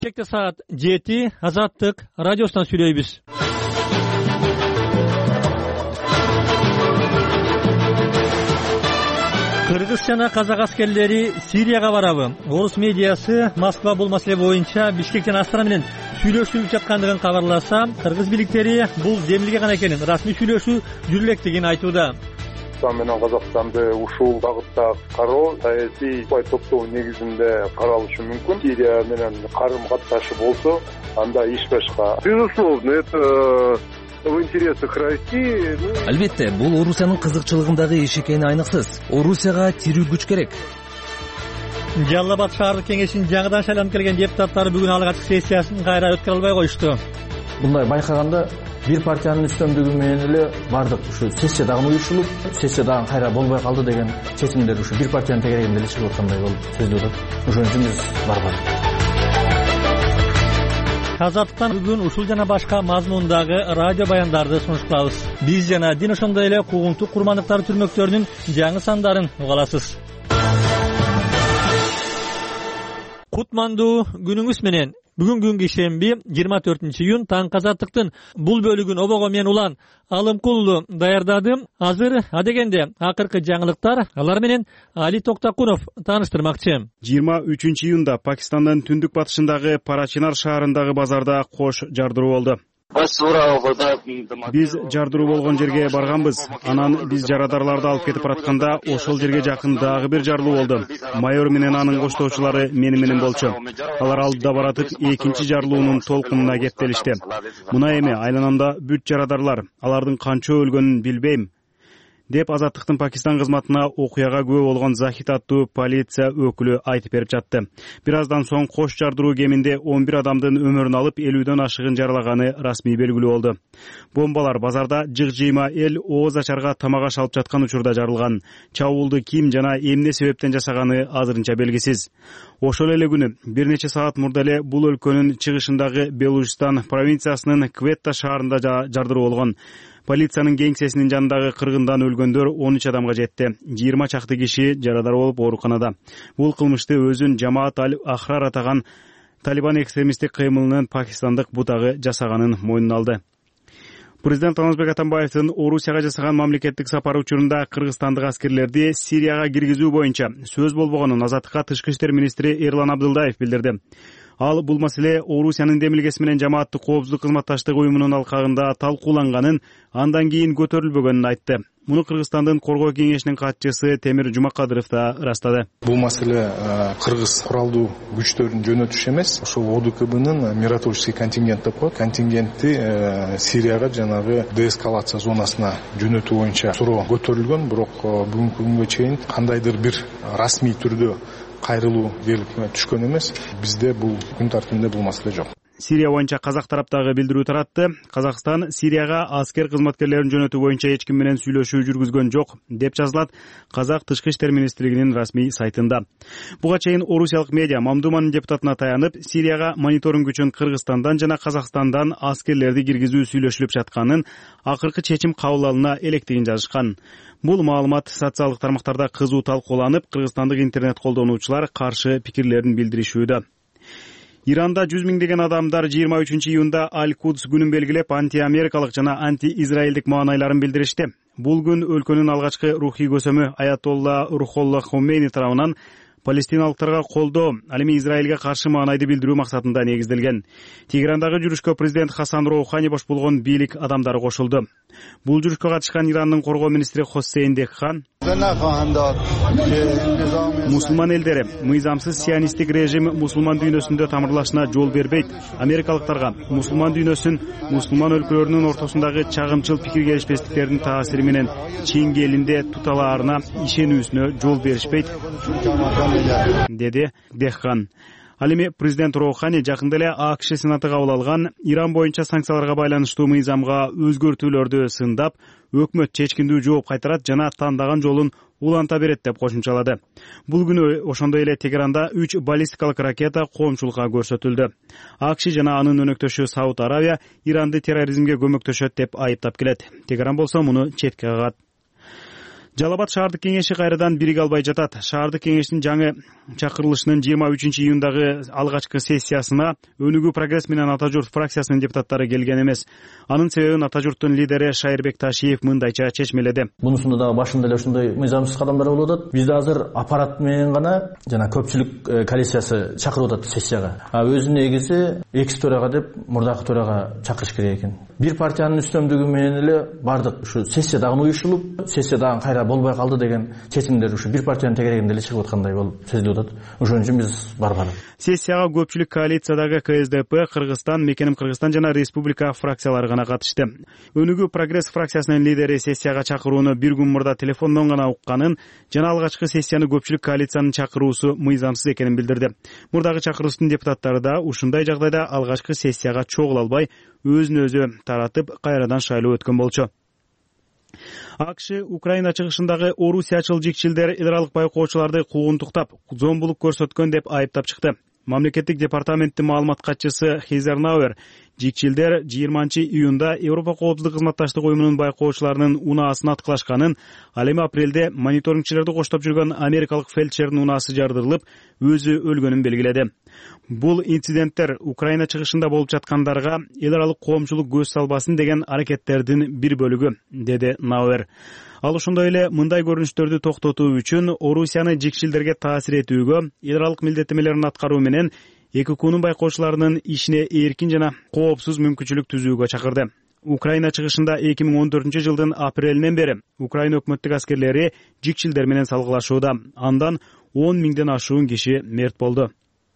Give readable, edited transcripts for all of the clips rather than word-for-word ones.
Кечке саат 7 Азаттык радиосунан сүйлөйбүз. Кыргыз жана казак аскерлери Сирияга барабы? Орус медиасы Москва бул маселе боюнча Бишкектен Астана менен сүйлөшүп жаткандыгын кабарласа, кыргыз бийликтери бул демилге гана экенин, расмий сүйлөшүү жүрө электигин айтууда. Менен Казакстанды ушул багытта кароо саясий топтоо негизинде каралышы мүмкүн. Сирия менен карым-катташы болсо, анда иш башка. Безусловно, это в интересах России. Албетте, бул Орусиянын кызыкчылыгындагы иш экени айныксыз. Орусияга тирүү күч керек. Жалал Абад шаардык кеңешинин жаңыдан шайланып келген депутаттары бүгүн алгачкы сессиясын кайра өткөрө албай коюшту. Мындай байкаганда бир партиянын үстөмдүгү менен эле бардык ушу сессия дагы уюшулуп, сессия дагы кайра болбой калды деген чечимдер ушу бир партиянын тегерегинде эле чыгып аткандай болуп сезилип атат. Ошон үчүн биз барбадык. Азаттыктан бүгүн ушул жана башка мазмундагы радио баяндарды сунуш кылабыз. Биз жана дин ошондой эле куугунтук курмандыктары түрмөктөрүнүн жаңы сандарын уга аласыз. Кутмандуу күнүңүз менен. Бүгүнгү шемби 24-июнь таң Азаттыктын бул бөлүгүн обого мен улан Алымкулду даярдады. Азыр адегенде акыркы жаңылыктар алар менен Али Токтакунов тааныштырмакчы. 23-июнда Пакистандын түндүк батышындагы Парачинар шаарындагы базарда кош жардыруу болду. Биз жардыруу болгон жерге барганбыз. Анан биз жарадарларды алып кетип баратканда ошол жерге жакын дагы бир жардыруу болду. Майор менен анын коштоочулары менен болчу. Алар алдыда баратып экинчи жардыруунун толкунуна кептелишти. Мына эми айланамда бүт жарадарлар. Алардын канча өлгөнүн билбейм, деп Азаттыктын Пакистан кызматына окуяга күбө болгон Захид аттуу полиция өкүлү айтып берип жатты. Бир аздан соң кош жардыруу кеминде 11 адамдын өмүрүн алып, 50дөн ашыгын жаралаганы расмий белгилүү болду. Бомбалар базарда жык-жыйма эл ооз ачарга тамак аш алып жаткан учурда жарылган. Чабуулду ким жана эмне себептен жасаганы азырынча белгисиз. Ошол эле күнү бир нече саат мурда эле бул өлкөнүн чыгышындагы Белужистан провинциясынын Кветта шаарында жардыруу болгон. Полициянын кеңсесинин жанындагы кыргындан өлгөндөр 13 адамга жетти. 20 чакты киши жарадар болуп ооруканада. Бул кылмышты өзүн Жамаат аль-Ахрар атаган Талибан экстремисттик кыймылынын пакистандык бутагы жасаганын мойнуна алды. Президент Алмазбек Атамбаевдин Орусияга жасаган мамлекеттик сапары учурунда кыргызстандык аскерлерди Сирияга киргизүү боюнча сөз болбогонун Азаттыкка тышкы иштер министри Эрлан Абдылдаев билдирди. Ал бул маселе Орусиянын демилгеси менен жамааттык коопсуздук кызматташтык уюмунун алкагында талкууланганын, андан кийин көтөрүлбөгөнүн айтты. Муну Кыргызстандын коргоо кеңешинин катчысы Темир Жумакадыров да ырастады. Бул маселе кыргыз куралдуу күчтөрүн жөнөтүш эмес, ошол ОДКБнын миротворческий контингент деп коет. Контингентти Сирияга жанагы деэскалация зонасына жөнөтүү боюнча суроо көтөрүлгөн, бирок бүгүнкү күнгө чейин кандайдыр бир расмий түрдө кайрылуу келип түшкөн эмес. Бизде бул күн тартибинде бул маселе жок. Сирия боюнча казак тараптагы билдирүү таратты. Казакстан Сирияга аскер кызматкерлерин жөнөтүү боюнча эч ким менен сүйлөшүү жүргүзгөн жок, деп жазылат Казак Тышкы иштер министрлигинин расмий сайтында. Буга чейин орусиялык медиа Мамдуманын депутатына таянып, Сирияга мониторинг үчүн Кыргызстандан жана Казакстандан аскерлерди киргизүү сүйлөшүлүп жатканын, акыркы чечим кабыл алына электигин жазышкан. Бул маалымат социалдык тармактарда кызуу талкууланып, кыргызстандык интернет колдонуучулар каршы пикирлерин билдиришүүдө. Иранда 100 миңдеген адамдар 23-июнда Аль-Кудс күнүн белгилеп, анти-америкалык жана анти-израилдик маанайларын билдиришти. Бул күн өлкөнүн алгачкы рухий көсөмү Аятолла Рухолла Хомейни тарабынан палестиналыктарга колдоо, ал эми Израилге каршы маанайды билдирүү максатында негизделген. Тегерандагы жүрүшкө президент Хасан Роухани бош болгон бийлик адамдары кошулду. Бул жүрүшкө катышкан Ирандын коргоо министри Хоссейн Декхан мусулман элдери мыйзамсыз сионисттик режим мусулман дүйнөсүндө тамырлашына жол бербейт. Америкалыктарга мусулман дүйнөсүн мусулман өлкөлөрүнүн ортосундагы чагымчыл пикир келишпестиктердин таасири менен чейинки элинде туталаарына ишенүүсүнө жол беришпейт, деди Декхан. Ал эми президент Роухани жакында эле АКШ Сенаты кабыл алган Иран боюнча санкцияларга байланыштуу мыйзамга өзгөртүүлөрдү сындап, өкмөт чечкиндүү жооп кайтарат жана тандаган жолун уланта берет деп кошумчалады. Бул күнү ошондой эле Тегеранда 3 баллистикалык ракета коомчулукка көрсөтүлдү. АКШ жана анын өнөктөшү Сауд Аравия Иранды терроризмге көмөктөшөт деп айыптап келет. Тегеран болсо муну четке кагат. Жалал Абад шаардык кеңеши кайрадан бириге албай жатат. Шаардык кеңештин жаңы чакырылышынын 23-июндагы алгачкы сессиясына Өнүгүү прогресс менен Ата журт фракциясынын депутаттары келген эмес. Анын себебин Ата журттун лидери Шайырбек Ташиев мындайча чечмеледи. Мунусунда дагы башында эле ушундай мыйзамсыз кадамдар болуп атат. Бизде азыр аппарат менен гана жана көпчүлүк коалициясы чакырып атат сессияга. Өзүнүн негизи экс төрага деп мурдакы төрага чакырыш керек экен. Бир партиянын үстөмдүгү менен эле бардык ушу сессия дагы уюштурулуп, сессия дагы кайра болбой калды деген чечимдер ушу бир партиянын тегерегинде эле чыгып аткандай болуп сезилип атат. Ошон үчүн биз барбадык. Сессияга көпчүлүк коалициядагы КСДП, Кыргызстан, Мекеним Кыргызстан жана Республика фракциялары гана катышты. Өнүгүү прогресс фракциясынын лидери сессияга чакырууну бир күн мурда телефондон гана укканын жана алгачкы сессияны көпчүлүк коалициянын чакыруусу мыйзамсыз экенин билдирди. Мурдагы чакыруустун депутаттары да ушундай жагдайда алгачкы сессияга чогула албай, өзүн өзү таратып кайрадан шайлоо өткөн болчу. АКШ Украина чыгышындагы орусиячыл жикчилдер эл аралык байкоочуларды куугунтуктап, зомбулук көрсөткөн деп айыптап чыкты. Мамлекеттик департаменттин маалымат катчысы Хейзер Науэр жикчилдер 20-июнда Европа коопсуздук кызматташтык уюмунун байкоочуларынын унаасын аткылашканын, ал эми апрелде мониторингчилерди коштоп жүргөн америкалык фельдшердин унаасы жардырылып, өзү өлгөнүн белгиледи. Бул инциденттер Украина чыгышында болуп жаткандарга эл аралык коомчулук көз салбасын деген аракеттердин бир бөлүгү, деди Науэр. Ал ошондой эле мындай көрүнүштөрдү токтотуу үчүн Орусияны жикчилдерге таасир этүүгө, эл аралык милдеттенмелерин аткаруу менен ЭККнун байкоочуларынын ишине эркин жана коопсуз мүмкүнчүлүк түзүүгө чакырды. Украина чыгышында 2014-жылдын апрелинен бери Украина өкмөттүк аскерлери жикчилдер менен салгылашууда. Андан 10 миңден ашуун киши мерт болду.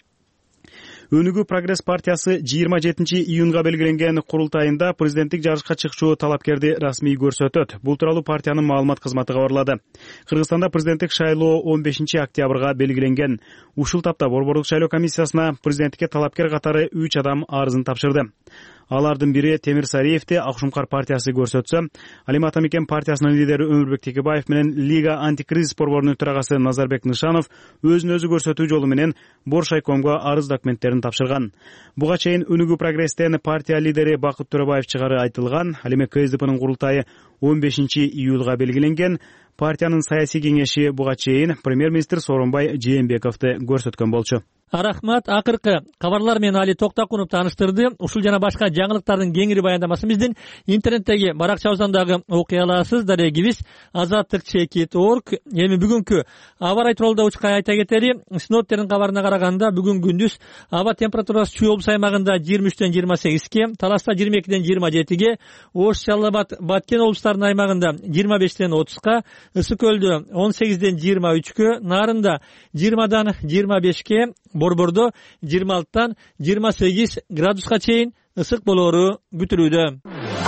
Өнүгүү прогресс партиясы 27-июнга белгиленген курултайында президенттик жарышка чыкчу талапкерди расмий көрсөтөт. Бул тууралуу партиянын маалымат кызматы кабарлады. Кыргызстанда президенттик шайлоо 15-октябрга белгиленген. Ушул тапта Борбордук шайлоо комиссиясына президенттикке талапкер катары 3 адам арызын тапшырды. Алардын бири Темир Сариевди Ак Шумкар партиясы көрсөтсө, ал эми Ата Мекен партиясынын лидери Өмүрбек Текебаев менен Лига антикризис борборунун төрагасы Назарбек Нышанов өзүн өзү көрсөтүү жолу менен Боршайкомго арыз документтерин тапшырган. Буга чейин Өнүгүү прогресстен партия лидери Бакыт Төрөбаев чыгары айтылган. Ал эми КСДПнын курултайы 15-июлга белгиленген. Партиянын саясий кеңеши буга чейин премьер-министр Сооронбай Жээнбековду көрсөткөн болчу. Рахмат. Акыркы кабарлар менен Али Токтакунов тааныштырды. Ушул жана башка жаңылыктардын кеңири баяндамасын биздин интернеттеги баракчабыздан дагы окуй аласыз. Дарегибиз azatlyk.org. Эми бүгүнкү аба ырайы тууралуу учкай айта кетели. Синоптиктердин кабарына караганда бүгүн күндүз аба температурасы Чүй облус аймагында 23-тен 28-ке, Таласта 22-ден 27-ге, Ош, Жалал Абад, Баткен облустарынын аймагында 25-тен 30-ка, Ысык Көлдө 18-ден 23-кө, Нарында 20-дан 25-ке, Борбордо 26-тан 28 градуска чейин ысык болоору күтүлүүдө.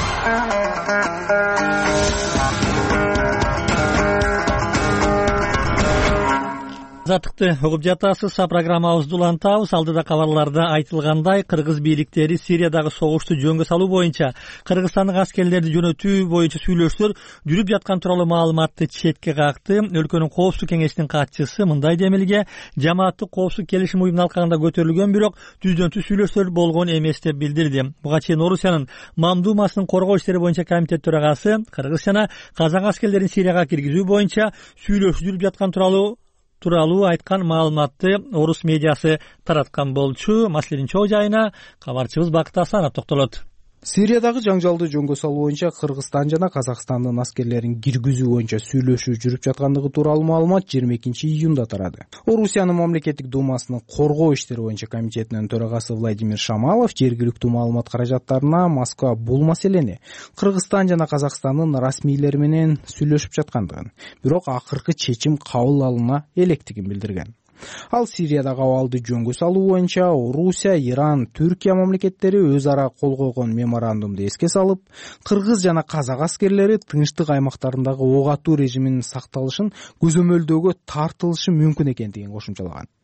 Азаттыкты угуп жатасыз. Программабызды улантабыз. Алдыда кабарларда айтылгандай, кыргыз бийликтери Сириядагы согушту жөнгө салуу боюнча кыргызстандык аскерлерди жөнөтүү боюнча сүйлөшүүлөр жүрүп жаткан тууралуу маалыматты четке какты. Өлкөнүн коопсуздук кеңешинин катчысы мындай демилге: жамааттык коопсуздук келишим уюмунун алкагында көтөрүлгөн, бирок түздөн түз сүйлөшүүлөр болгон эмес деп билдирди. Буга чейин Орусиянын Мамдумасынын коргоо иштери боюнча комитет төрагасы кыргыз жана казак аскерлерин Сирияга киргизүү боюнча сүйлөшүү жүрүп жаткан тууралуу айткан маалыматты орус медиасы тараткан болчу. Маселенин чоо жайына кабарчыбыз Бакыт Асанов токтолот. Сириядагы жаңжалды жөнгө салуу боюнча Кыргызстан жана Казакстандын аскерлерин киргизүү боюнча сүйлөшүү жүрүп жаткандыгы тууралуу маалымат 22-июнда тарады. Орусиянын мамлекеттик думасынын коргоо иштери боюнча комитетинин төрагасы Владимир Шамалов жергиликтүү маалымат каражаттарына Москва бул маселени Кыргызстан жана Казакстандын расмийлери менен сүйлөшүп жаткандыгын, бирок акыркы чечим кабыл алына электигин билдирген. Ал Сириядагы абалды жөнгө салуу боюнча Орусия, Иран, Түркия мамлекеттери өз ара кол койгон меморандумду эске салып, кыргыз жана казак аскерлери тынчтык аймактарындагы ок атуу режиминин сакталышын көзөмөлдөөгө тартылышы мүмкүн экендигин кошумчалаган.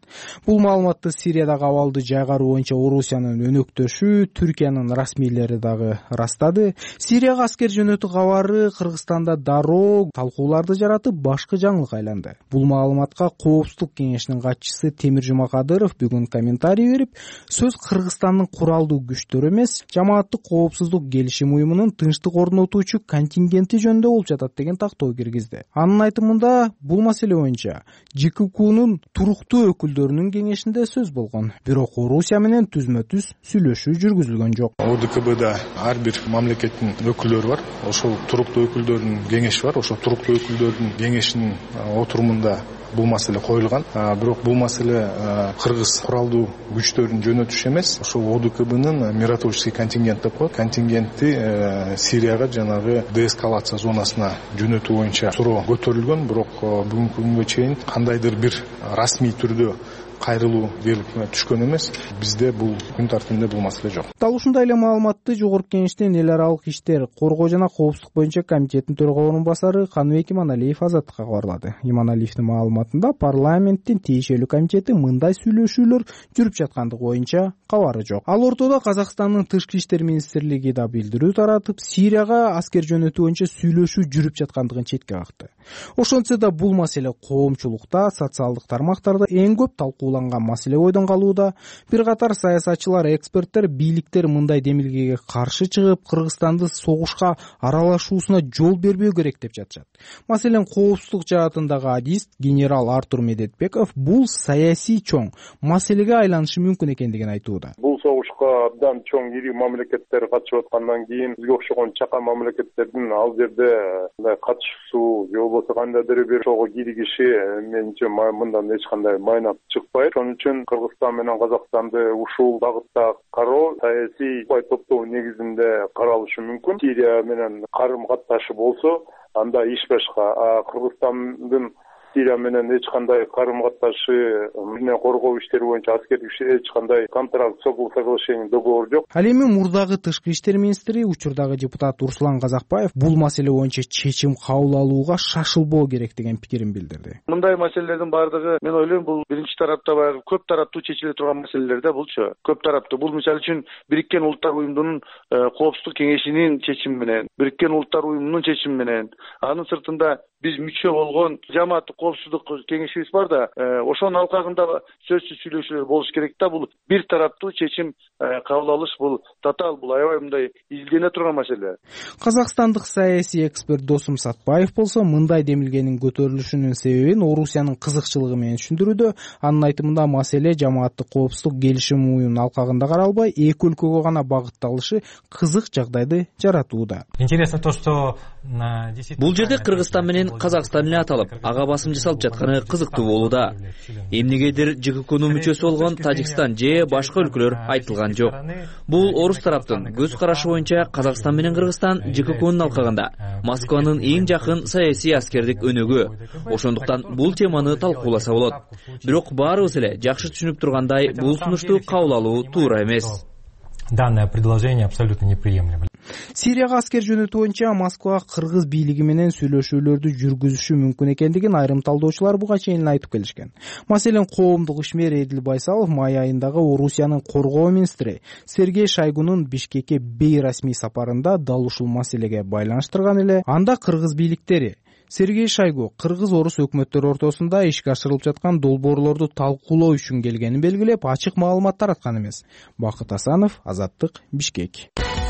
Бул маалыматты Сириядагы абалды жайгаруу боюнча Орусиянын өнөктөшү Түркиянын расмийлери дагы ырастады. Сирияга аскер жөнөтүү кабары Кыргызстанда дароо талкууларды жаратып, башкы жаңылык айланды. Бул маалыматка Коопсуздук кеңешинин катчысы Темир Жумакадыров бүгүн комментарий берип, сөз Кыргызстандын куралдуу күчтөрү эмес, жамааттык коопсуздук келишим уюмунун тынчтык орнотуучу контингенти жөнүндө болуп жатат деген тактоо киргизди. Анын айтымында бул маселе боюнча ЖККнун туруктуу өкүлдөрүнүн кеңешинде сөз болгон. Бирок Орусия менен түзмө-түз сүйлөшүү жүргүзүлгөн жок. ОДКБда ар бир мамлекеттин өкүлдөрү бар. Ошол туруктуу өкүлдөрдүн кеңеши бар. Ошол туруктуу өкүлдөрдүн кеңешинин отурумунда бул маселе коюлган. Бирок бул маселе кыргыз куралдуу күчтөрүн жөнөтүш эмес, ошол ОДКБнын миротворческий контингент деп коет. Контингентти Сирияга жанагы деэскалация зонасына жөнөтүү боюнча суроо көтөрүлгөн. Бирок бүгүнкү күнгө чейин кандайдыр бир расмий түрдө кайрылуу келип түшкөн эмес. Бизде бул күн тартибинде бул маселе жок. Дал ушундай эле маалыматты Жогорку Кеңештин эл аралык иштер, коргоо жана коопсуздук боюнча комитеттин төрага орун басары Каныбек Иманалиев Азаттыкка кабарлады. Иманалиевдин маалыматында парламенттин тиешелүү комитети мындай сүйлөшүүлөр жүрүп жаткандыгы боюнча кабары жок. Ал ортодо Казакстандын тышкы иштер министрлиги да билдирүү таратып, Сирияга аскер жөнөтүү боюнча сүйлөшүү жүрүп жаткандыгын четке какты. Ошентсе да бул маселе коомчулукта, социалдык тармактарда эң көп талкууланган маселе бойдон калууда. Бир катар саясатчылар, эксперттер, бийликтер мындай демилгеге каршы чыгып, Кыргызстанды согушка аралашуусуна жол бербөө керек деп жатышат. Маселен, коопсуздук жаатындагы адист генерал Артур Медетбеков бул саясий чоң маселеге айланышы мүмкүн экендигин айтууда. Бул согушка абдан чоң ири мамлекеттер катышып аткандан кийин бизге окшогон чака мамлекеттердин ал жерде катышуусу же болбосо кандайдыр бир чогуу киригиши менимче мындан эч кандай майнап чыкпайт. Ошон үчүн Кыргызстан менен Казакстанды ушул багытта кароо саясий топтоо негизинде каралышы мүмкүн. Сирия менен карым катташы болсо, анда иш башка. Кыргызстандын Сирия менен эч кандай карым катташы менен коргоо иштери боюнча аскердик эч кандай контракт, соглашение, договор жок. Ал эми мурдагы тышкы иштер министри, учурдагы депутат Руслан Казакбаев бул маселе боюнча чечим кабыл алууга шашылбоо керек деген пикирин билдирди. Мындай маселелердин баардыгы, мен ойлойм, бул биринчи тарапта баягы көп тараптуу чечиле турган маселелер да булчу. Көп тараптуу. Бул мисалы үчүн Бириккен Улуттар Уюмунун коопсуздук кеңешинин чечими менен, Бириккен Улуттар Уюмунун чечими менен, анын сыртында биз мүчө болгон жамааттык коопсуздук кеңешибиз бар да, ошонун алкагында сөзсүз сүйлөшүүлөр болуш керек да. Бул бир тараптуу чечим кабыл алыш, бул татаал, бул аябай мындай изилдене турган маселе. Казакстандык саясий эксперт Досум Сатпаев болсо мындай демилгенин көтөрүлүшүнүн себебин Орусиянын кызыкчылыгы менен түшүндүрүүдө. Анын айтымында маселе жамааттык коопсуздук келишим уюмунун алкагында каралбай, эки өлкөгө гана багытталышы кызык жагдайды жаратууда. Интересно то, что бул жерде Кыргызстан менен Казакстан эле аталып, ага басым жасалып жатканы кызыктуу болууда. Эмнегедир ЖККнун мүчөсү болгон Тажикстан же башка өлкөлөр айтылган жок. Бул орус тараптын көз карашы боюнча Казакстан менен Кыргызстан ЖККнун алкагында Москванын эң жакын саясий аскердик өнөгү. Ошондуктан бул теманы талкууласа болот. Бирок баарыбыз эле жакшы түшүнүп тургандай, бул сунушту кабыл алуу туура эмес. Данное предложение абсолютно неприемлемо. Сирияга аскер жөнөтүү боюнча Москва кыргыз бийлиги менен сүйлөшүүлөрдү жүргүзүшү мүмкүн экендигин айрым талдоочулар буга чейин айтып келишкен. Маселен, коомдук ишмер Эдил Байсалов май айындагы Орусиянын коргоо министри Сергей Шойгунун Бишкекке бейрасмий сапарында дал ушул маселеге байланыштырган эле. Анда кыргыз бийликтери Сергей Шойгу кыргыз-орус өкмөттөрү ортосунда ишке ашырылып жаткан долбоорлорду талкуулоо үчүн келгенин белгилеп, ачык маалымат тараткан эмес. Бакыт Асанов, Азаттык, Бишкек.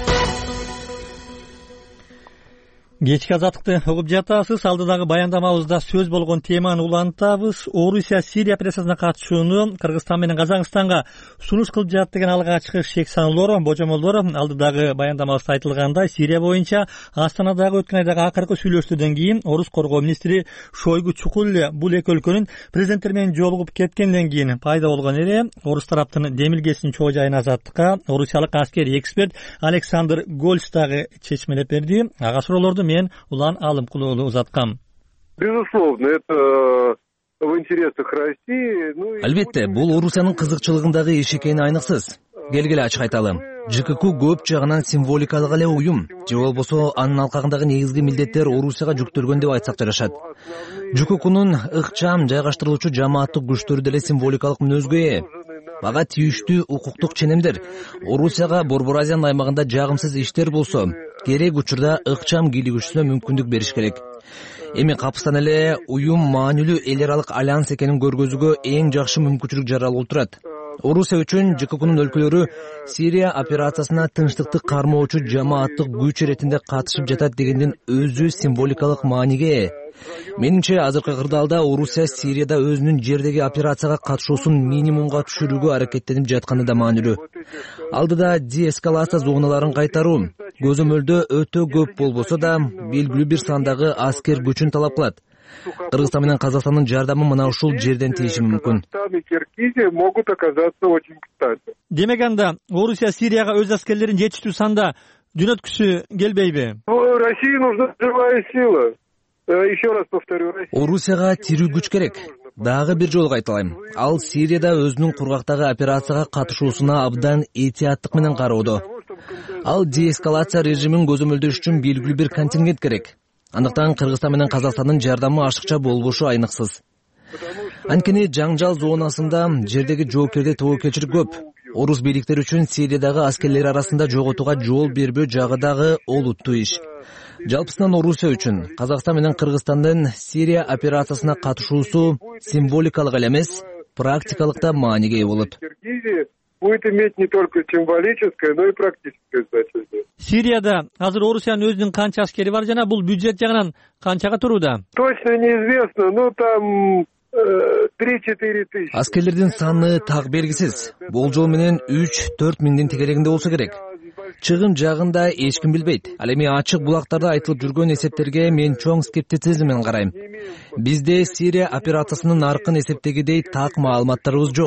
Кечки Азаттыкты угуп жатасыз. Алдыдагы баяндамабызда сөз болгон теманы улантабыз. Орусия Сирия операциясына катышууну Кыргызстан менен Казакстанга сунуш кылып жатат деген алгачкы шек саноолор, божомолдор алдыдагы баяндамабызда айтылгандай, Сирия боюнча Астанадагы өткөн айдагы акыркы сүйлөшүүдөн кийин орус коргоо министри Шойгу чукул бул эки өлкөнүн президенттери менен жолугуп кеткенден кийин пайда болгон эле. Орус тараптын демилгесинин чоо жайын Азаттыкка орусиялык аскери эксперт Александр Гольц дагы чечмелеп берди. Ага суроолорду мен Улан Алымкулуулу узаткам. Безусловно, это в интересах России. Албетте, бул Орусиянын кызыкчылыгындагы иш экени айныксыз. Келгиле ачык айталы. ЖКК көп жагынан символикалык эле уюм, же болбосо анын алкагындагы негизги милдеттер Орусияга жүктөлгөн деп айтсак жарашат. ЖККнун ыкчам жайгаштырылуучу жамааттык күчтөрү деле символикалык мүнөзгө ээ. Мага тийиштүү укуктук ченемдер. Орусияга Борбор Азиянын аймагында жагымсыз иштер болсо, керек учурда ыкчам кийлигишүүсүнө мүмкүндүк бериш керек. Эми капыстан эле уюм маанилүү эл аралык альянс экенин көргөзүүгө эң жакшы мүмкүнчүлүк жаралып турат. Орусия үчүн ЖККнун өлкөлөрү Сирия операциясына тынчтыкты кармоочу жамааттык күч иретинде катышып жатат дегендин өзү символикалык мааниге. Менимче азыркы кырдаалда Орусия Сирияда өзүнүн жердеги операцияга катышуусун минимумга түшүрүүгө аракеттенип жатканы да маанилүү. Алдыда деэскалация зоналарын кайтаруу көзөмөлдө өтө көп болбосо да белгилүү бир сандагы аскер күчүн талап кылат. Кыргызстан менен Казакстандын жардамы мына ушул жерден тийиши мүмкүн. Демек анда Орусия Сирияга өз аскерлерин жетиштүү санда жөнөткүсү келбейби? России нужна живая сила. Еще раз повторю. Орусияга тирүү күч керек. Дагы бир жолу кайталайм. Ал Сирияда өзүнүн кургактагы операцияга катышуусуна абдан этияттык менен кароодо. Ал деэскалация режимин көзөмөлдөш үчүн белгилүү бир контингент керек. Андыктан Кыргызстан менен Казакстандын жардамы ашыкча болбошу айныксыз. Анткени жаңжал зонасында жердеги жоопкерди тобокелчилик көп. Орус бийликтери үчүн Сириядагы аскерлер арасында жоготууга жол бербөө жагы дагы олуттуу иш. Жалпысынан Орусия үчүн Казакстан менен Кыргызстандын Сирия операциясына катышуусу символикалык эле эмес, практикалык да мааниге ээ болот. Будет иметь не только символическое, но и практическое значение. Сирияда азыр Орусиянын өзүнүн канча аскери бар жана бул бюджет жагынан канчага турууда? Точно неизвестно, но там 3-4 тысячи. Аскерлердин саны так белгисиз. Болжол менен 3-4 миңдин тегерегинде болсо керек. Чыгым жагында эч ким билбейт. Ал эми ачык булактарда айтылып жүргөн эсептерге мен чоң скептицизм менен карайм. Бизде Сирия операциясынын наркын эсептегидей так маалыматтарыбыз жок.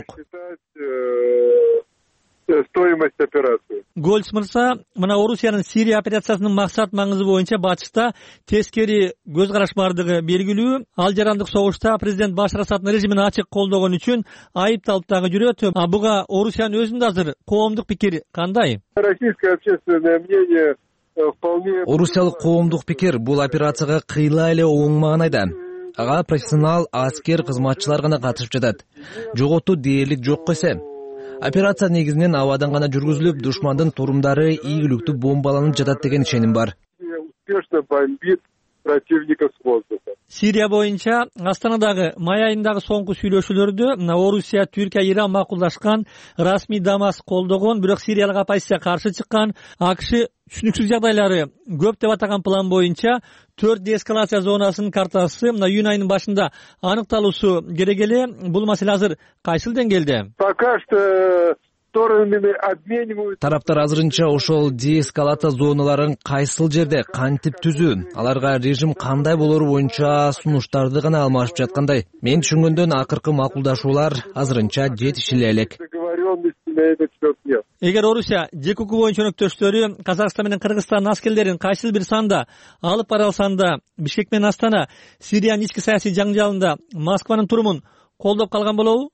Стоимость операции. Гольц мырза, мына Орусиянын Сирия операциясынын максат маңызы боюнча батышта тескери көз караш бардыгы белгилүү. Ал жарандык согушта президент Башар Асаддын режимин ачык колдогон үчүн айыпталып дагы жүрөт. Буга Орусиянын өзүндө азыр коомдук пикир кандай? Российское общественное мнение вполне... Орусиялык коомдук пикир бул операцияга кыйла эле оң маанайда. Ага профессионал аскер кызматчылар гана катышып жатат. Жоготуу дээрлик жок эсе. Операция негизинен абадан гана жүргүзүлүп, душмандын турумдары ийгиликтүү бомбаланып жатат деген ишеним бар. Успешно бомбит противника с воздуха. Сирия боюнча Астанадагы май айындагы соңку сүйлөшүүлөрдө Орусия, Түркия, Иран макулдашкан, расмий Дамаск колдогон, бирок Сириялык оппозиция каршы чыккан, АКШ түшүнүксүз жагдайлары көп деп атаган план боюнча 4 деэскалация зонасынын картасы июнь айынын башында аныкталуусу керек эле. Бул маселе азыр кайсыл деңгээлде? Пока что тараптар азырынча ошол деэскалация зоналарын кайсыл жерде кантип түзүү, аларга режим кандай болору боюнча сунуштарды гана алмашып жаткандай. Мен түшүнгөндөн акыркы макулдашуулар азырынча жетишиле элек. Эгер Орусия ЖКК боюнча өнөктөштөрү Казакстан менен Кыргызстандын аскерлерин кайсыл бир санда алып бара алсанда, Бишкек менен Астана Сириянын ички саясий жаңжалында Москванын турумун колдоп калган болобу?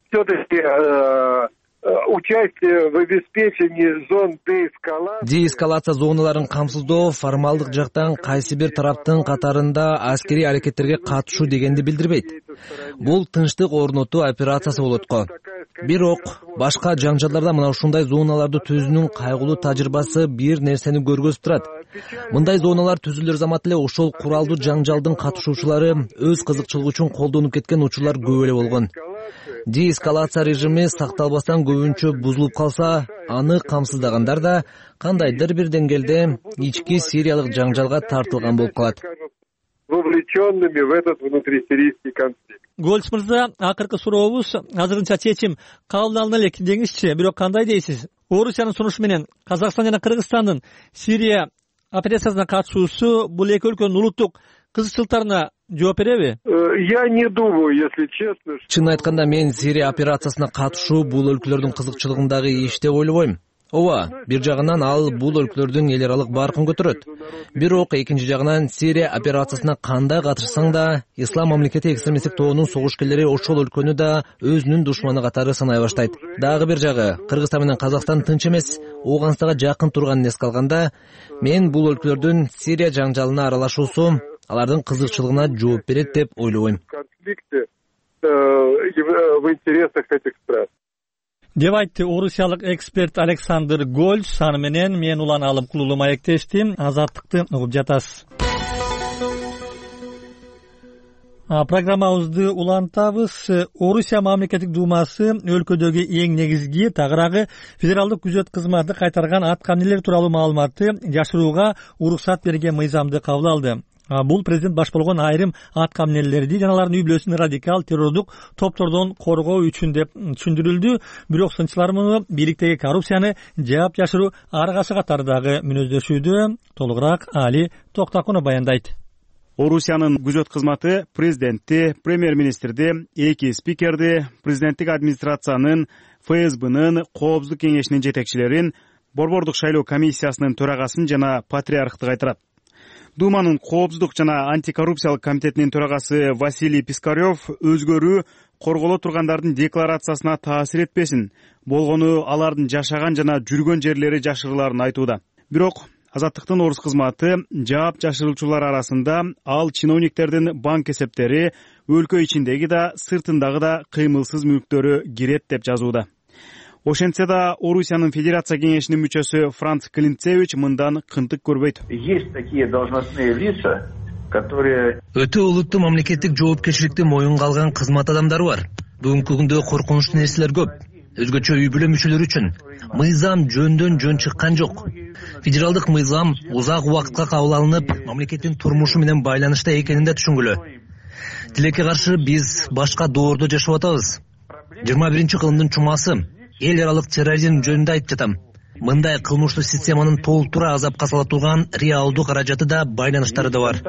Участие в обеспечении зон деэскалации. Деэскалация зоналарын камсыздоо формалдык жактан кайсы бир тараптын катарында аскерий аракеттерге катышуу дегенди билдирбейт. Бул тынчтык орнотуу операциясы болот го. Бирок башка жаңжалдарда мына ушундай зоналарды түзүүнүн кайгылуу тажрыйбасы бир нерсени көргөзүп турат. Мындай зоналар түзүлөр замат эле ошол куралдуу жаңжалдын катышуучулары өз кызыкчылыгы үчүн колдонуп кеткен учурлар көп эле болгон. Деэскалация режими сакталбастан көбүнчө бузулуп калса, аны камсыздагандар да кандайдыр бир деңгээлде ички сириялык жаңжалга тартылган болуп калат. Вовлеченными в этот внутрисирийский конфликт. Гольц мырза, акыркы сурообуз азырынча чечим кабыл алына элек деңизчи, бирок кандай дейсиз? Орусиянын сунушу менен Казакстан жана Кыргызстандын Сирия операциясына катышуусу бул эки өлкөнүн улуттук кызыкчылыктарына жооп береби? Я не думаю, если честно. Чын айтканда мен Сирия операциясына катышуу бул өлкөлөрдүн кызыкчылыгындагы иш деп ойлобойм. ооба, бир жагынан ал бул өлкөлөрдүн эл аралык баркын көтөрөт. Бирок экинчи жагынан Сирия операциясына кандай катышсаң да, Ислам мамлекети экстремисттик тобунун согушкерлери ошол өлкөнү да өзүнүн душманы катары санай баштайт. Дагы бир жагы, Кыргызстан менен Казакстан тынч эмес, Ооганстанга жакын турганын эске алганда, мен бул өлкөлөрдүн Сирия жаңжалына аралашуусу алардын кызыкчылыгына жооп берет деп ойлобойм. В интересах этих стран. деп айтты орусиялык эксперт Александр Гольц. Аны менен мен Улан Алым Кулулу маектештим. Азаттыкты угуп жатасыз. Программабызды улантабыз. Орусия мамлекеттик думасы өлкөдөгү эң негизги тагыраагы федералдык күзөт кызматы кайтарган аткаминелер тууралуу маалыматты жашырууга уруксат берген мыйзамды кабыл алды. Бул президент баш болгон айрым аткаминелерди жана алардын үй бүлөсүн радикал террордук топтордон коргоо үчүн деп түшүндүрүлдү. Бирок сынчылар муну бийликтеги коррупцияны жаап жашыруу аргасы катары дагы мүнөздөшүүдө. Толугураак Али Токтакунов баяндайт. Орусиянын күзөт кызматы президентти, премьер-министрди, эки спикерди, президенттик администрациянын, ФСБнын, Коопсуздук кеңешинин жетекчилерин, Борбордук шайлоо комиссиясынын төрагасын жана патриархты кайтарат. Думанын Коопсуздук жана антикоррупциялык комитетинин төрагасы Василий Пискарев өзгөрүү корголо тургандардын декларациясына таасир этпесин, болгону алардын жашаган жана жүргөн жерлери жашырыларын айтууда. Бирок Азаттыктын орус кызматы жаап жашырылчулар арасында ал чиновниктердин банк эсептери, өлкө ичиндеги да, сыртындагы да кыймылсыз мүлктөрү кирет деп жазууда. Ошентсе да Орусиянын Федерация кеңешинин мүчөсү Франц Клинцевич мындан кынтык көрбөйт. Есть такие должностные лица, которые өтө олуттуу мамлекеттик жоопкерчиликти моюнга алган кызмат адамдары бар. Бүгүнкү күндө коркунучтуу нерселер көп. Өзгөчө үй бүлө мүчөлөрү үчүн мыйзам жөндөн жөн чыккан жок. Федералдык мыйзам узак убакытка кабыл алынып, мамлекеттин турмушу менен байланышта экенин да түшүнгүлө. Тилекке каршы биз башка доордо жашап атабыз. 21-кылымдын чумасы эл аралык терроризм жөнүндө айтып жатам. Мындай кылмыштуу системанын толтура азапка сала турган реалдуу каражаты да, байланыштары да бар.